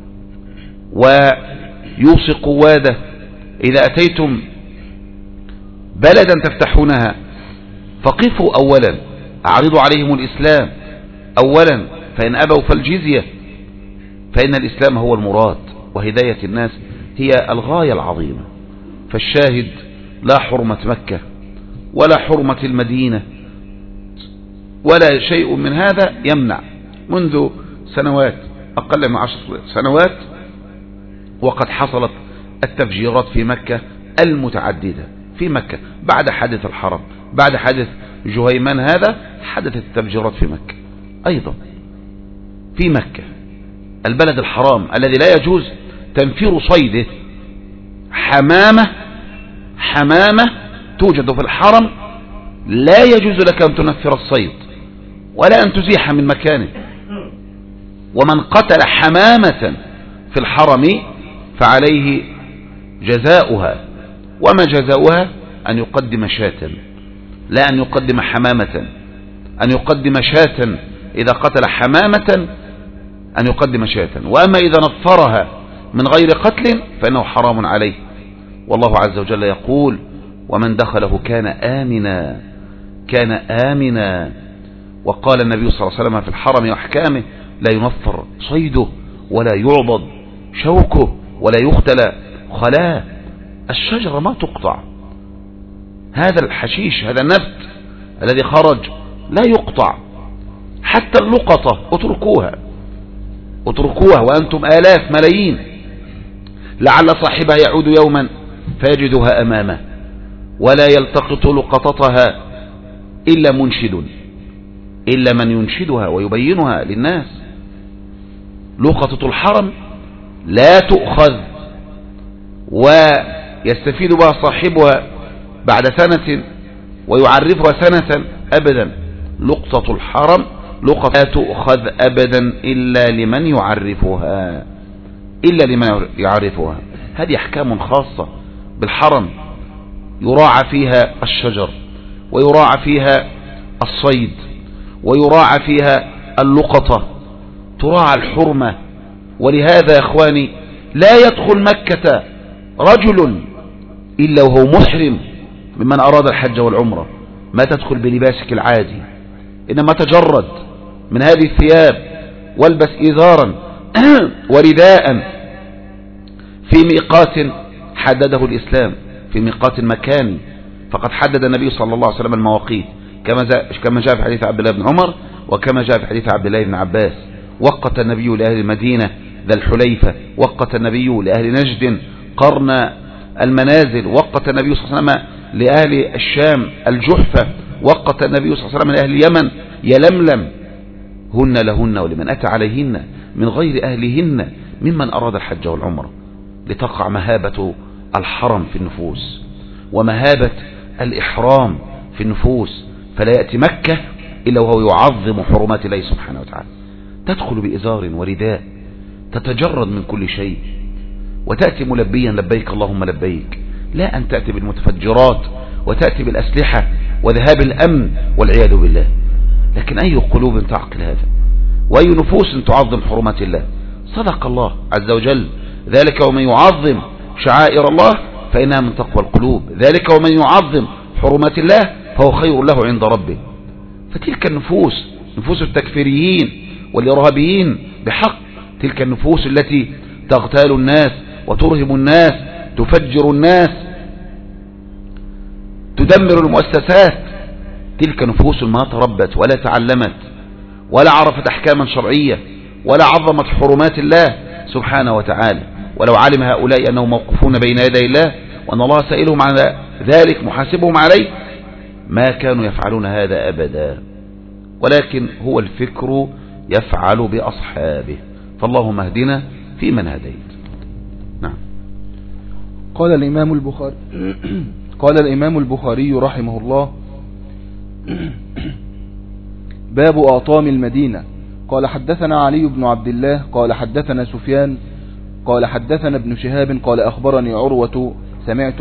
ويوصي قواده إذا أتيتم بلدا تفتحونها فقفوا أولا، أعرضوا عليهم الإسلام أولا، فإن أبوا فالجزية، فإن الإسلام هو المراد وهداية الناس هي الغاية العظيمة. فالشاهد لا حرمة مكة ولا حرمة المدينة ولا شيء من هذا يمنع. منذ سنوات أقل من 10 سنوات وقد حصلت التفجيرات في مكة المتعددة. في مكة بعد حادث الحرم، بعد حادث جهيمان هذا حدثت التفجيرات في مكة أيضا. في مكة البلد الحرام الذي لا يجوز تنفير صيده، حمامة توجد في الحرم لا يجوز لك أن تنفر الصيد ولا أن تزيح من مكانه. ومن قتل حمامة في الحرم فعليه جزاؤها، وما جزاؤها أن يقدم شاة لا أن يقدم حمامة، أن يقدم شاة إذا قتل حمامة، أن يقدم شاة. وأما إذا نفرها من غير قتل فإنه حرام عليه. والله عز وجل يقول: ومن دخله كان آمنا، كان آمنا. وقال النبي صلى الله عليه وسلم في الحرم وأحكامه: لا ينفر صيده ولا يعضد شوكه ولا يختل خلاه. الشجرة ما تقطع، هذا الحشيش، هذا النبت الذي خرج لا يقطع. حتى اللقطة اتركوها وأنتم آلاف ملايين، لعل صاحبها يعود يوما فيجدها أمامه، ولا يلتقط لقطتها إلا منشد، إلا من ينشدها ويبينها للناس. لقطة الحرم لا تؤخذ ويستفيد بها صاحبها بعد سنة ويعرفها سنة أبدا. لقطة الحرم لقطة لا تؤخذ أبدا إلا لمن يعرفها، إلا لمن يعرفها. هذه أحكام خاصة بالحرم، يراعى فيها الشجر، ويراعى فيها الصيد، ويراعى فيها اللقطة، تراعى الحرمة. ولهذا يا إخواني لا يدخل مكة رجل إلا وهو محرم ممن أراد الحج والعمرة. ما تدخل بلباسك العادي، إنما تجرد من هذه الثياب والبس إزارا ورداء في ميقات حدده الإسلام، في ميقات مكاني. فقد حدد النبي صلى الله عليه وسلم المواقيت كما جاء في حديث عبد الله بن عمر، وكما جاء في حديث عبد الله بن عباس. وقت النبي لأهل المدينة ذا الحليفة، وقت النبي لأهل نجد قرن المنازل، وقت النبي صلى الله عليه وسلم لأهل الشام الجحفة، وقت النبي صلى الله عليه وسلم لأهل اليمن يلملم. هن لهن ولمن أتى عليهن من غير أهلهن ممن أراد الحج والعمرة، لتقع مهابة الحرم في النفوس ومهابة الإحرام في النفوس. فلا يأتي مكة إلا وهو يعظم حرمات الله سبحانه وتعالى. تدخل بإزار ورداء، تتجرد من كل شيء، وتأتي ملبيا لبيك اللهم لبيك، لا أن تأتي بالمتفجرات وتأتي بالأسلحة وذهاب الأمن والعياذ بالله. لكن أي قلوب تعقل هذا، وأي نفوس تعظم حرمات الله؟ صدق الله عز وجل: ذلك ومن يعظم شعائر الله فإنها من تقوى القلوب، ذلك ومن يعظم حرمات الله فهو خير له عند ربه. فتلك النفوس، نفوس التكفيريين والإرهابيين بحق، تلك النفوس التي تغتال الناس وترهب الناس، تفجر الناس، تدمر المؤسسات، تلك نفوس ما تربت ولا تعلمت ولا عرفت أحكاما شرعية ولا عظمت حرمات الله سبحانه وتعالى. ولو علم هؤلاء أنهم موقفون بين يدي الله وأن الله سائلهم على ذلك محاسبهم عليه ما كانوا يفعلون هذا أبدا. ولكن هو الفكر يفعل بأصحابه. فاللهم اهدنا فيمن هديت. نعم. قال الإمام البخاري رحمه الله: باب أعطام المدينة. قال حدثنا علي بن عبد الله قال حدثنا سفيان قال حدثنا ابن شهاب قال أخبرني عروة سمعت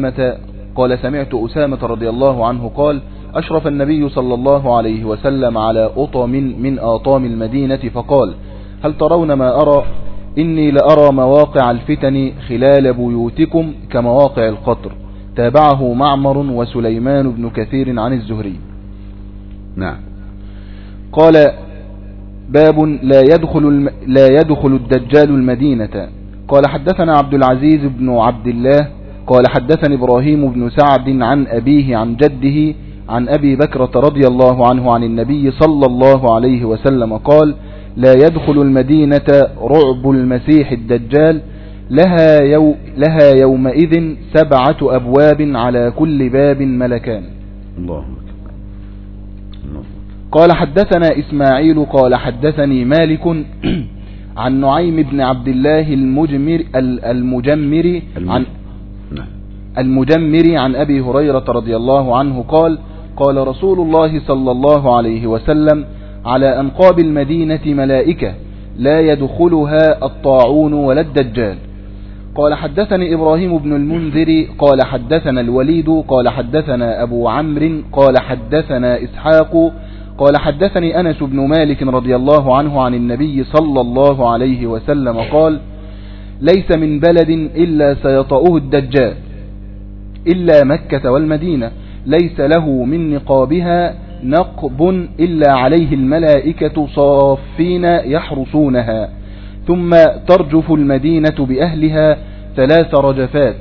أسامة رضي الله عنه قال: أشرف النبي صلى الله عليه وسلم على أطم من آطام المدينة فقال: هل ترون ما أرى؟ إني لأرى مواقع الفتن خلال بيوتكم كمواقع القطر. تابعه معمر وسليمان بن كثير عن الزهري. نعم. قال: باب لا يدخل الدجال المدينة. قال حدثنا عبد العزيز بن عبد الله قال حدثني إبراهيم بن سعد عن أبيه عن جده عن أبي بكرة رضي الله عنه عن النبي صلى الله عليه وسلم قال: لا يدخل المدينة رعب المسيح الدجال، لها يومئذ 7 أبواب على كل باب ملكان. الله. قال حدثنا إسماعيل قال حدثني مالك عن نعيم بن عبد الله المجمر عن أبي هريرة رضي الله عنه قال: قال رسول الله صلى الله عليه وسلم: على أنقاب المدينة ملائكة لا يدخلها الطاعون ولا الدجال. قال حدثني إبراهيم بن المنذر قال حدثنا الوليد قال حدثنا أبو عمرو قال حدثنا إسحاق قال حدثني أنس بن مالك رضي الله عنه عن النبي صلى الله عليه وسلم قال ليس من بلد إلا سيطأه الدجال إلا مكة والمدينة ليس له من نقابها نقب إلا عليه الملائكة صافين يحرسونها ثم ترجف المدينة بأهلها 3 رجفات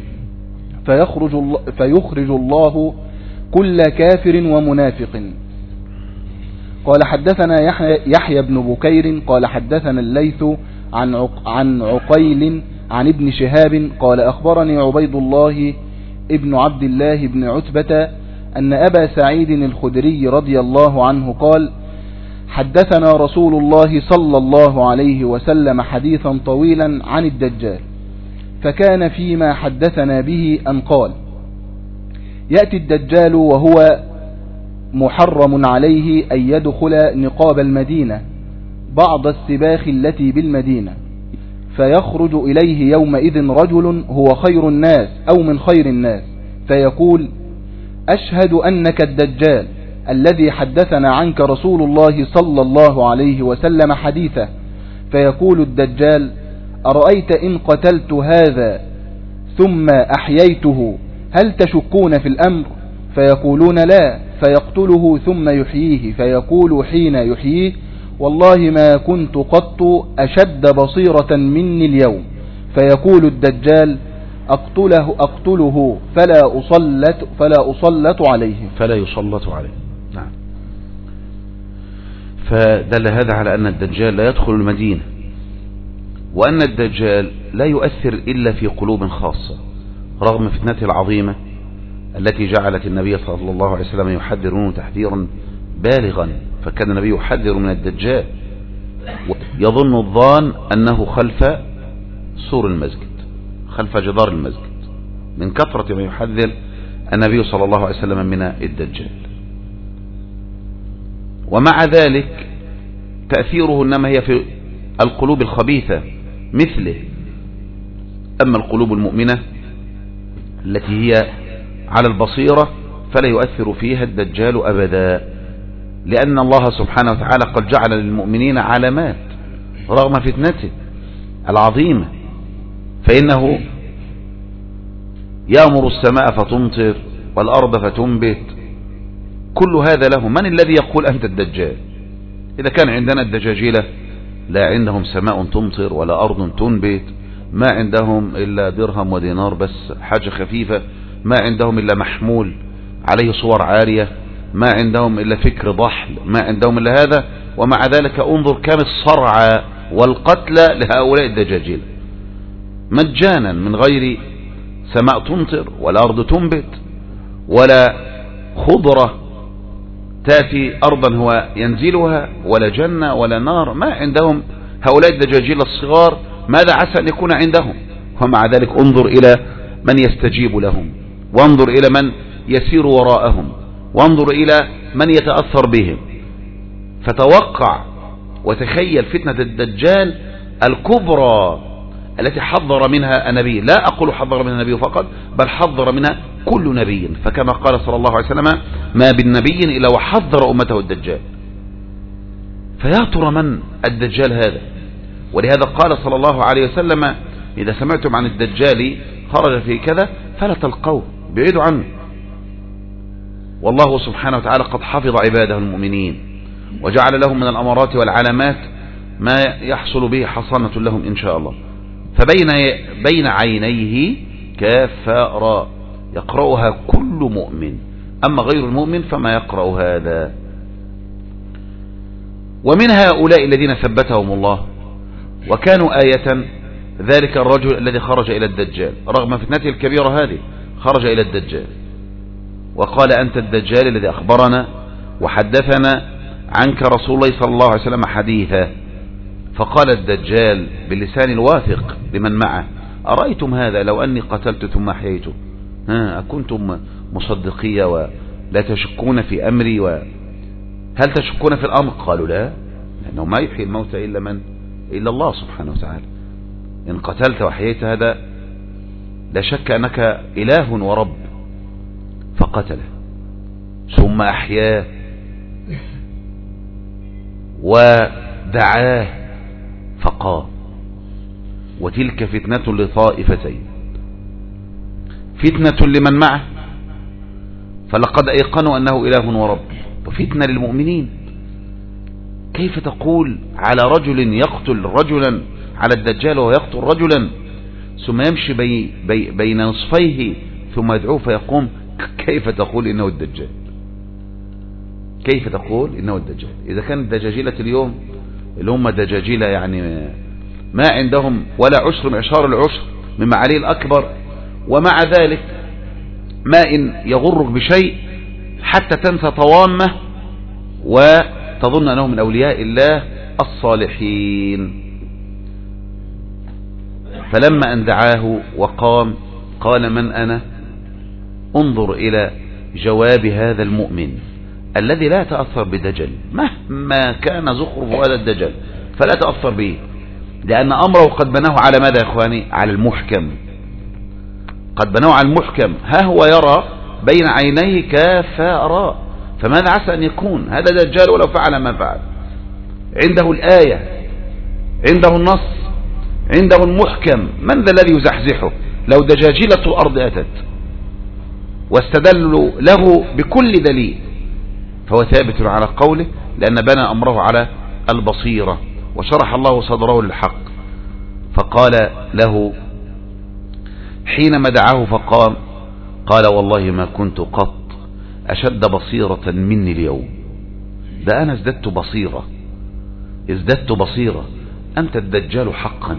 فيخرج الله كل كافر ومنافق. قال حدثنا يحيى بن بكير قال حدثنا الليث عن عقيل عن ابن شهاب قال أخبرني عبيد الله ابن عبد الله بن عتبة أن أبا سعيد الخدري رضي الله عنه قال حدثنا رسول الله صلى الله عليه وسلم حديثا طويلا عن الدجال فكان فيما حدثنا به أن قال يأتي الدجال وهو محرم عليه أن يدخل نقاب المدينة بعض السباخ التي بالمدينة فيخرج إليه يومئذ رجل هو خير الناس أو من خير الناس فيقول أشهد أنك الدجال الذي حدثنا عنك رسول الله صلى الله عليه وسلم حديثه فيقول الدجال أرأيت إن قتلت هذا ثم أحييته هل تشكون في الأمر فيقولون لا فيقتله ثم يحييه فيقول حين يحييه والله ما كنت قط أشد بصيرة مني اليوم فيقول الدجال أقتله فلا أسلط عليه نعم. فدل هذا على أن الدجال لا يدخل المدينة وأن الدجال لا يؤثر إلا في قلوب خاصة رغم فتنته العظيمة التي جعلت النبي صلى الله عليه وسلم يحذر منه تحذيرا بالغا فكان النبي يحذر من الدجال يظن الظان أنه خلف سور المسجد خلف جدار المسجد من كثرة ما يحذر النبي صلى الله عليه وسلم من الدجال ومع ذلك تأثيره إنما هي في القلوب الخبيثة مثله أما القلوب المؤمنة التي هي على البصيرة فلا يؤثر فيها الدجال أبدا لأن الله سبحانه وتعالى قد جعل للمؤمنين علامات رغم فتنته العظيمة فإنه يأمر السماء فتمطر والأرض فتنبت كل هذا له من الذي يقول أنت الدجال إذا كان عندنا الدجاجلة لا عندهم سماء تمطر ولا أرض تنبت ما عندهم إلا درهم ودينار بس حاجة خفيفة ما عندهم إلا محمول عليه صور عارية ما عندهم إلا فكر ضحل ما عندهم إلا هذا ومع ذلك انظر كم الصرع والقتل لهؤلاء الدجاجلة مجانا من غير سماء تمطر ولا أرض تنبت ولا خضرة تأتي أرضا هو ينزلها ولا جنة ولا نار ما عندهم هؤلاء الدجاجيل الصغار ماذا عسى أن يكون عندهم ومع ذلك انظر إلى من يستجيب لهم وانظر إلى من يسير وراءهم وانظر إلى من يتأثر بهم فتوقع وتخيل فتنة الدجال الكبرى التي حذر منها النبي لا أقول حذر منها النبي فقط بل حذر منها كل نبي فكما قال صلى الله عليه وسلم ما بالنبي إلا وحذر أمته الدجال فيا ترى من الدجال هذا ولهذا قال صلى الله عليه وسلم إذا سمعتم عن الدجال خرج في كذا فلا تلقوه بعيدوا عنه والله سبحانه وتعالى قد حفظ عباده المؤمنين وجعل لهم من الأمارات والعلامات ما يحصل به حصانة لهم إن شاء الله فبين عينيه كافة يقرأها كل مؤمن أما غير المؤمن فما يقرأ هذا ومن هؤلاء الذين ثبتهم الله وكانوا آية ذلك الرجل الذي خرج إلى الدجال رغم فتنته الكبيرة هذه خرج إلى الدجال وقال أنت الدجال الذي أخبرنا وحدثنا عنك رسول الله صلى الله عليه وسلم حديثا فقال الدجال باللسان الواثق لمن معه أرأيتم هذا لو أني قتلت ثم أحييته أكنتم مصدقية ولا تشكون في أمري هل تشكون في الأمر قالوا لا لأنه ما يحيي الموتى إلا الله سبحانه وتعالى إن قتلت وحييت هذا لا شك أنك إله ورب، فقتله ثم أحياه ودعاه فقام. وتلك فتنة لطائفتين، فتنة لمن معه فلقد أيقنوا أنه إله ورب، وفتنة للمؤمنين. كيف تقول على رجل يقتل رجلا، على الدجال وهو يقتل رجلا ثم يمشي بين نصفيه ثم يدعوه فيقوم؟ كيف تقول إنه الدجال؟ كيف تقول إنه الدجال؟ إذا كانت دجاجيلة اليوم اللي هم دجاجيلة يعني ما عندهم ولا عشر معشار العشر مما عليه الأكبر، ومع ذلك ما إن يغرك بشيء حتى تنسى طوامه وتظن أنهم من أولياء الله الصالحين. فلما أن دعاه وقام قال: من أنا؟ انظر إلى جواب هذا المؤمن الذي لا يتأثر بدجل مهما كان زخرف هذا الدجل، فلا تأثر به، لأن أمره قد بناه على ماذا يا إخواني؟ على المحكم. قد بناه على المحكم. ها هو يرى بين عينيه كافراء، فماذا عسى أن يكون هذا دجال ولو فعل ما فعل؟ عنده الآية، عنده النص، عنده المحكم. من ذا الذي يزحزحه؟ لو دجاجلة الأرض أتت واستدلوا له بكل دليل فهو ثابت على قوله، لأن بنى أمره على البصيرة وشرح الله صدره للحق. فقال له حينما دعاه فقام قال: والله ما كنت قط أشد بصيرة مني اليوم. ده أنا ازددت بصيرة، أنت الدجال حقا،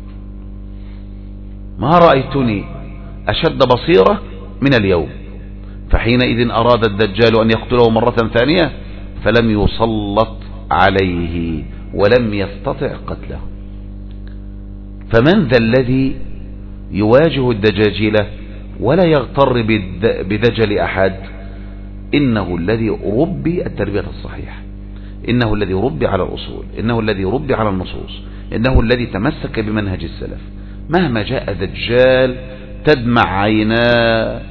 ما رأيتني أشد بصيرة من اليوم. فحينئذ أراد الدجال أن يقتله مرة ثانية فلم يسلط عليه ولم يستطع قتله. فمن ذا الذي يواجه الدجاجلة ولا يغتر بدجل أحد؟ إنه الذي ربي التربية الصحيحة، إنه الذي ربي على الأصول، إنه الذي ربي على النصوص، إنه الذي تمسك بمنهج السلف. مهما جاء دجال تدمع عيناه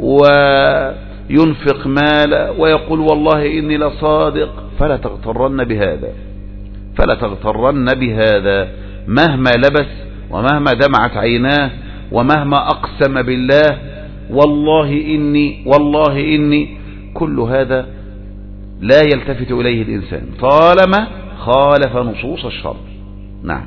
وينفق مالا ويقول والله إني لصادق، فلا تغترن بهذا، مهما لبس ومهما دمعت عيناه ومهما أقسم بالله والله إني، كل هذا لا يلتفت إليه الإنسان طالما خالف نصوص الشرع. نعم.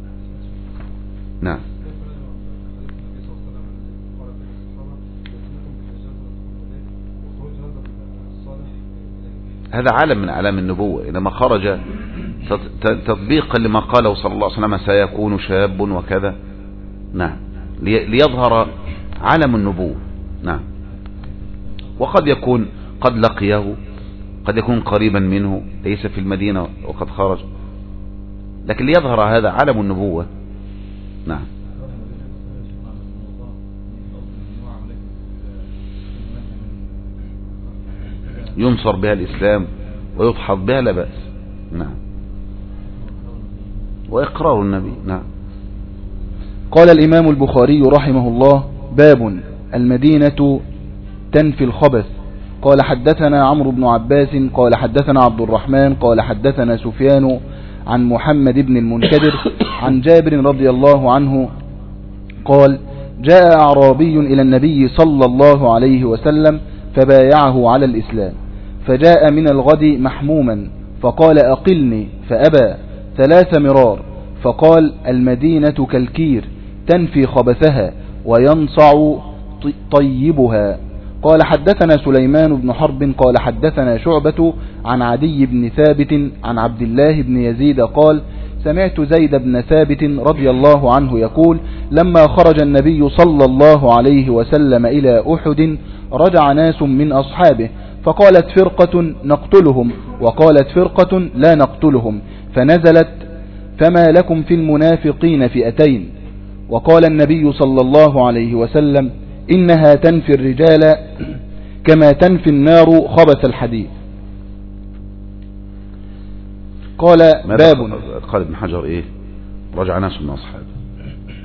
هذا علم من أعلام النبوة، إنما خرج تطبيقا لما قاله صلى الله عليه وسلم: سيكون شاب وكذا. نعم، ليظهر علم النبوة. نعم. وقد يكون قد لقيه، قد يكون قريبا منه ليس في المدينة وقد خرج، لكن ليظهر هذا علم النبوة. نعم. ينصر بها الإسلام ويضحض بها لا بأس. نعم. وإقرار النبي. نعم. قال الإمام البخاري رحمه الله: باب المدينة تنفي الخبث. قال حدثنا عمرو بن عباس قال حدثنا عبد الرحمن قال حدثنا سفيان عن محمد بن المنكدر عن جابر رضي الله عنه قال: جاء أعرابي إلى النبي صلى الله عليه وسلم فبايعه على الإسلام، فجاء من الغد محموما فقال: أقلني، فأبى 3 مرار، فقال: المدينة كالكير تنفي خبثها وينصع طيبها. قال حدثنا سليمان بن حرب قال حدثنا شعبة عن عدي بن ثابت عن عبد الله بن يزيد قال: سمعت زيد بن ثابت رضي الله عنه يقول: لما خرج النبي صلى الله عليه وسلم إلى أحد رجع ناس من أصحابه، فقالت فرقة: نقتلهم، وقالت فرقة: لا نقتلهم، فنزلت: فما لكم في المنافقين فئتين. وقال النبي صلى الله عليه وسلم: إنها تنفي الرجال كما تنفي النار خبث الحديد. قال باب. قال ابن حجر إيه؟ رجع ناس من أصحابه.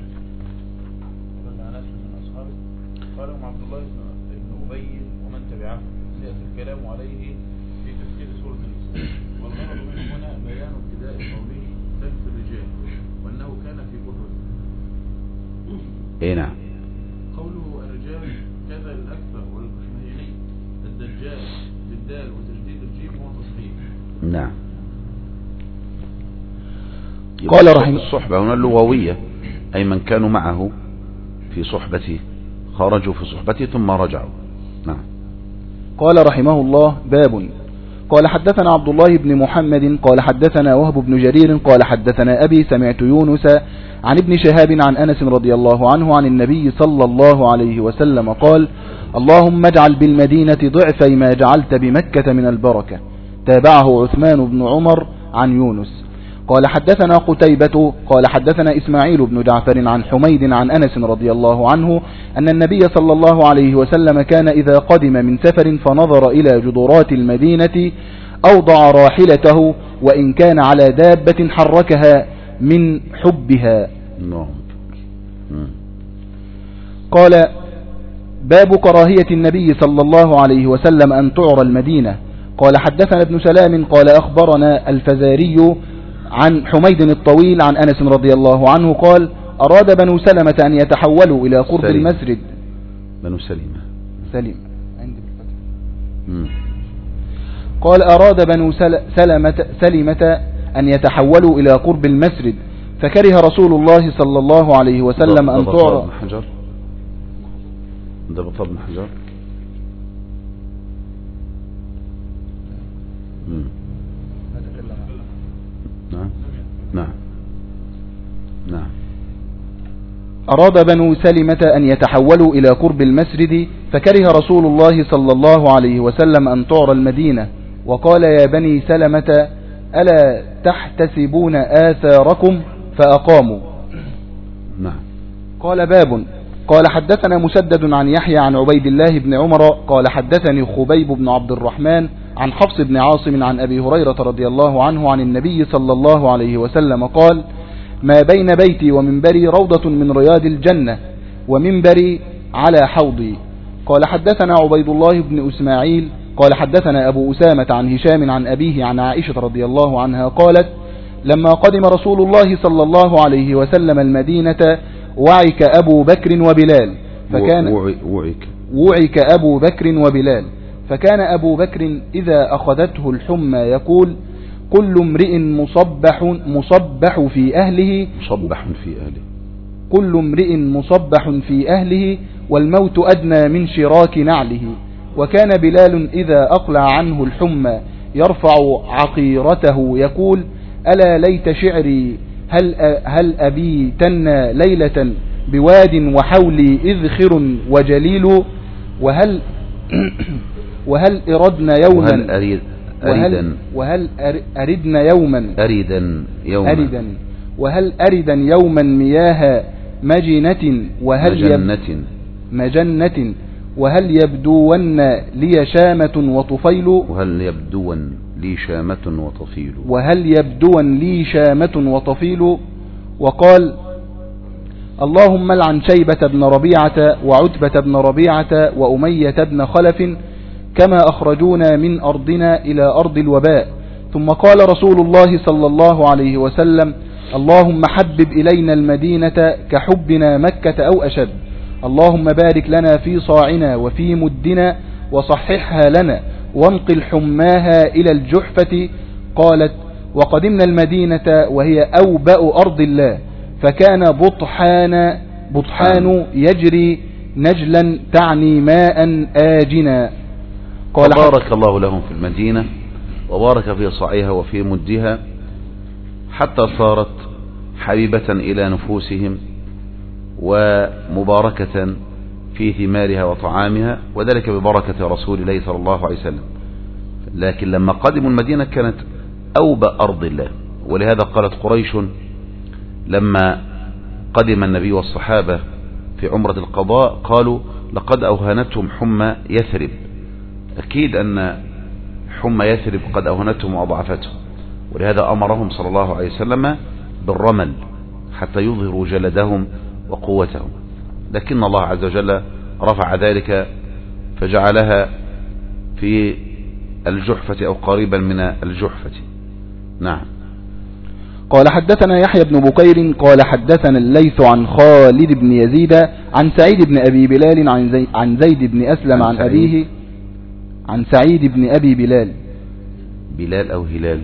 اي نعم. قوله الرجال كذا الأكثر والكشمهيري الدجال بالدال وتجديد الجيم هو تصحيح. نعم. قال رحمه الصحبة هنا اللغوية، أي من كانوا معه في صحبته خرجوا في صحبته ثم رجعوا. نعم. قال رحمه الله: باب. قال حدثنا عبد الله بن محمد قال حدثنا وهب بن جرير قال حدثنا أبي سمعت يونس عن ابن شهاب عن أنس رضي الله عنه عن النبي صلى الله عليه وسلم قال: اللهم اجعل بالمدينة ضعفي ما جعلت بمكة من البركة. تابعه عثمان بن عمر عن يونس. قال حدثنا قتيبة قال حدثنا إسماعيل بن جعفر عن حميد عن أنس رضي الله عنه أن النبي صلى الله عليه وسلم كان إذا قدم من سفر فنظر إلى جدرات المدينة أوضع راحلته وإن كان على دابة حركها من حبها. قال: باب كراهية النبي صلى الله عليه وسلم أن تعرى المدينة. قال حدثنا ابن سلام قال أخبرنا الفزاري عن حميد الطويل عن أنس رضي الله عنه قال: أراد بنو سلمة أن يتحولوا إلى قرب المسجد. بنو سلمة عندي بالفتح. قال: أراد بنو سلمة أن يتحولوا إلى قرب المسجد فكره رسول الله صلى الله عليه وسلم أن تعرى. ده بطل بن حجر. نعم نعم نعم. أراد بنو سلمة أن يتحولوا إلى قرب المسجد فكره رسول الله صلى الله عليه وسلم أن تعرى المدينة وقال: يا بني سلمة ألا تحتسبون آثاركم؟ فأقاموا. نعم. قال: باب. قال حدثنا مسدد عن يحيى عن عبيد الله بن عمر قال حدثني خبيب بن عبد الرحمن عن حفص بن عاصم عن أبي هريرة رضي الله عنه عن النبي صلى الله عليه وسلم قال: ما بين بيتي ومنبري روضة من رياض الجنة ومنبري على حوضي. قال حدثنا عبيد الله بن إسماعيل قال حدثنا أبو أسامة عن هشام عن أبيه عن عائشة رضي الله عنها قالت: لما قدم رسول الله صلى الله عليه وسلم المدينة وعك أبو بكر وبلال فكان وعك أبو بكر وبلال فكان أبو بكر إذا أخذته الحمى يقول: كل امرئ مصبح في أهله كل امرئ مصبح في أهله والموت أدنى من شراك نعله. وكان بلال إذا أقلع عنه الحمى يرفع عقيرته يقول: ألا ليت شعري هل أبيتن ليلة بواد وحولي إذخر وجليل وهل أردنا يوما وهل أردنا يوما وهل أردا يوما مياه مجنة وهل يبدون لي شامة وطفيل وقال: اللهم لعن شيبة بن ربيعة وعتبة بن ربيعة وأمية بن خلف كما أخرجونا من أرضنا إلى أرض الوباء. ثم قال رسول الله صلى الله عليه وسلم: اللهم حبب إلينا المدينة كحبنا مكة أو أشد. اللهم بارك لنا في صاعنا وفي مدنا وصححها لنا وانقل حماها إلى الجحفة. قالت: وقدمنا المدينة وهي أوبأ أرض الله فكان بطحان يجري نجلا تعني ماء آجنا. قال: بارك الله لهم في المدينة وبارك في صاعها وفي مدها حتى صارت حبيبة إلى نفوسهم ومباركة في ثمارها وطعامها وذلك ببركة رسول الله صلى الله عليه وسلم. لكن لما قدموا المدينة كانت أوبأ أرض الله، ولهذا قالت قريش لما قدم النبي والصحابة في عمرة القضاء قالوا: لقد أوهنتهم حمى يثرب. أكيد أن حمى يثرب قد أوهنتهم وأضعفتهم، ولهذا أمرهم صلى الله عليه وسلم بالرمل حتى يظهروا جلدهم وقوتهم. لكن الله عز وجل رفع ذلك فجعلها في الجحفة أو قريبا من الجحفة. نعم. قال حدثنا يحيى بن بكير قال حدثنا الليث عن خالد بن يزيد عن سعيد بن أبي بلال عن زيد بن أسلم عن أبيه عن سعيد بن أبي بلال. بلال أو هلال؟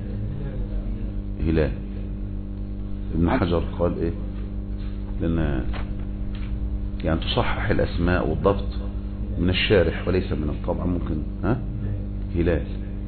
هلال. ابن حجر قال إيه؟ لأن يعني تصحح الأسماء والضبط من الشارح وليس من الطبع. ممكن هلال.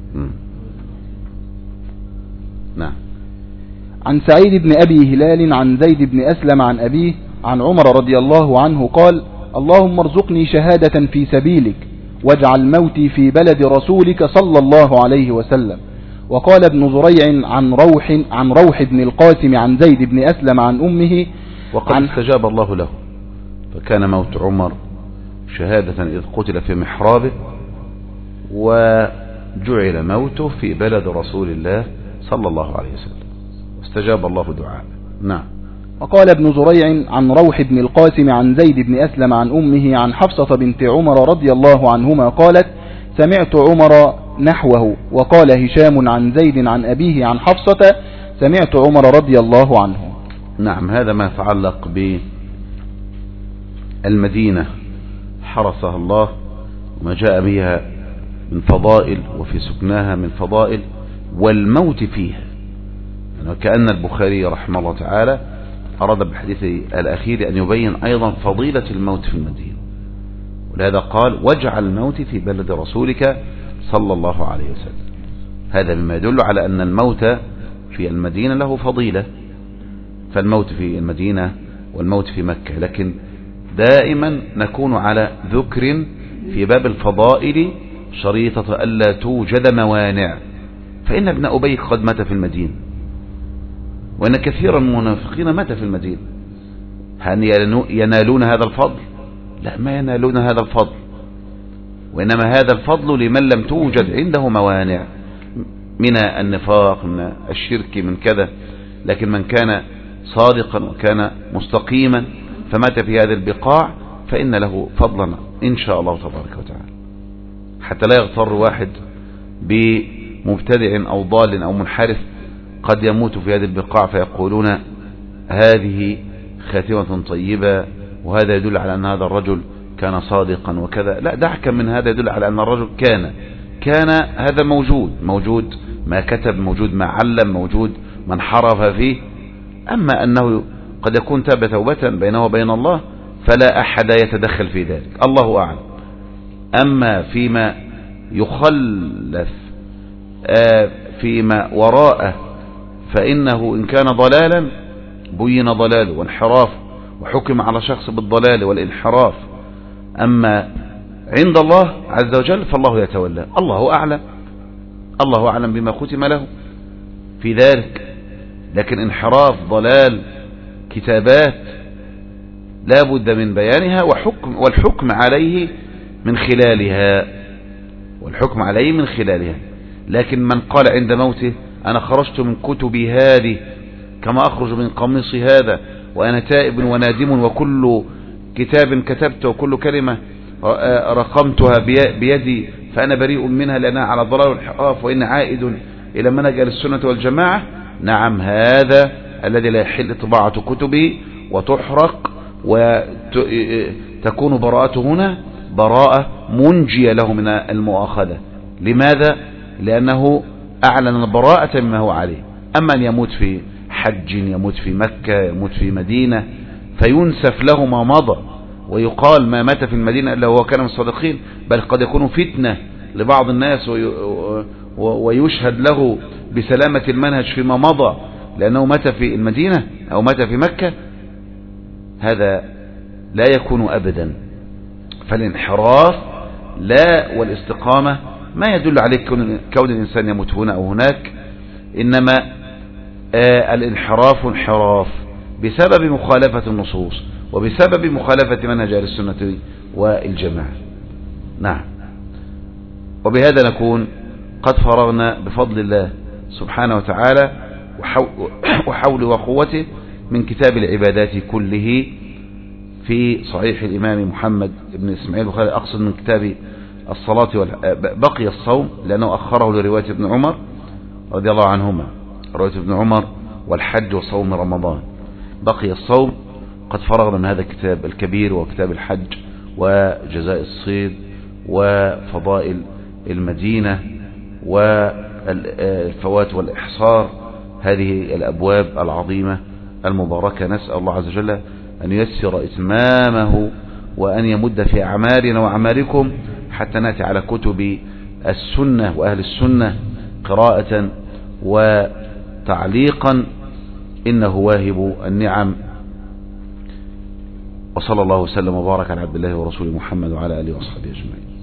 نعم. عن سعيد بن أبي هلال عن زيد بن أسلم عن أبيه عن عمر رضي الله عنه قال: اللهم ارزقني شهادة في سبيلك واجعل موتي في بلد رسولك صلى الله عليه وسلم. وقال ابن زريع عن روح بن القاسم عن زيد بن أسلم عن أمه وقد استجاب الله له، فكان موت عمر شهادة إذ قتل في محرابه، وجعل موته في بلد رسول الله صلى الله عليه وسلم، استجاب الله دعاء. نعم. وقال ابن زريع عن روح بن القاسم عن زيد بن أسلم عن أمه عن حفصة بنت عمر رضي الله عنهما قالت: سمعت عمر نحوه. وقال هشام عن زيد عن أبيه عن حفصة: سمعت عمر رضي الله عنه. نعم. هذا ما يتعلق بالمدينة حرسها الله وما جاء بها من فضائل، وفي سكناها من فضائل، والموت فيها. يعني كأن البخاري رحمه الله تعالى أراد بالحديث الأخير أن يبين أيضا فضيلة الموت في المدينة، ولهذا قال: واجعل الموت في بلد رسولك صلى الله عليه وسلم. هذا مما يدل على أن الموت في المدينة له فضيلة، فالموت في المدينة والموت في مكة. لكن دائما نكون على ذكر في باب الفضائل شريطة ألا توجد موانع، فإن ابن أبي قد مات في المدينة، وإن كثيرا من المنافقين مات في المدينة. هل ينالون هذا الفضل؟ لا، ما ينالون هذا الفضل، وإنما هذا الفضل لمن لم توجد عنده موانع من النفاق، من الشرك، من كذا. لكن من كان صادقا وكان مستقيما فمات في هذه البقاع فإن له فضلا إن شاء الله تبارك وتعالى، حتى لا يغتر واحد بمبتدع أو ضال أو منحرف قد يموت في هذه البقاع فيقولون هذه خاتمة طيبة، وهذا يدل على أن هذا الرجل كان صادقا وكذا. لا، دعك من هذا، يدل على أن الرجل كان هذا موجود ما كتب، موجود ما علم، موجود من حرف فيه. أما أنه قد يكون تاب توبة بينه وبين الله فلا أحد يتدخل في ذلك، الله أعلم. أما فيما يخلف فيما وراءه فإنه إن كان ضلالا بين ضلاله وانحراف وحكم على شخص بالضلال والانحراف. أما عند الله عز وجل فالله يتولى، الله أعلم بما ختم له في ذلك. لكن انحراف، ضلال، كتابات لا بد من بيانها والحكم عليه من خلالها. لكن من قال عند موته: أنا خرجت من كتبي هذه كما أخرج من قميصي هذا، وأنا تائب وندم، وكل كتاب كتبته وكل كلمة رقمتها بيدي فأنا بريء منها لأنها على الضلال والانحراف، وإن عائد إلى منهج السنة والجماعة. نعم، هذا الذي لا يحل طباعة كتبه وتحرق وتكون براءته هنا براءة منجية له من المؤاخذة. لماذا؟ لأنه أعلن البراءة مما هو عليه. أما أن يموت في حج، يموت في مكة، يموت في مدينة، فينسف له ما مضى ويقال ما مات في المدينة إلا هو كان من الصادقين، بل قد يكون فتنة لبعض الناس ويشهد له بسلامة المنهج فيما مضى لأنه مات في المدينة أو مات في مكة، هذا لا يكون أبدا. فالانحراف لا، والاستقامة ما يدل عليه كون الإنسان يموت هنا أو هناك، إنما الانحراف انحراف بسبب مخالفة النصوص وبسبب مخالفة منهج أهل السنة والجماعة. نعم. وبهذا نكون قد فرغنا بفضل الله سبحانه وتعالى وحول وقوته من كتاب العبادات كله في صحيح الإمام محمد بن إسماعيل البخاري، أقصد من كتاب الصلاة بقي الصوم لأنه أخره لرواية ابن عمر رضي الله عنهما. رواية ابن عمر والحج وصوم رمضان. بقي الصوم، قد فرغنا من هذا الكتاب الكبير وكتاب الحج وجزاء الصيد وفضائل المدينة والفوات والإحصار، هذه الأبواب العظيمة المباركة. نسأل الله عز وجل أن ييسر إتمامه وأن يمد في أعمارنا وأعماركم حتى نأتي على كتب السنة وأهل السنة قراءة وتعليقا، إنه واهب النعم. وصلى الله وسلم وبارك على عبد الله ورسوله محمد وعلى آله وصحبه أجمعين.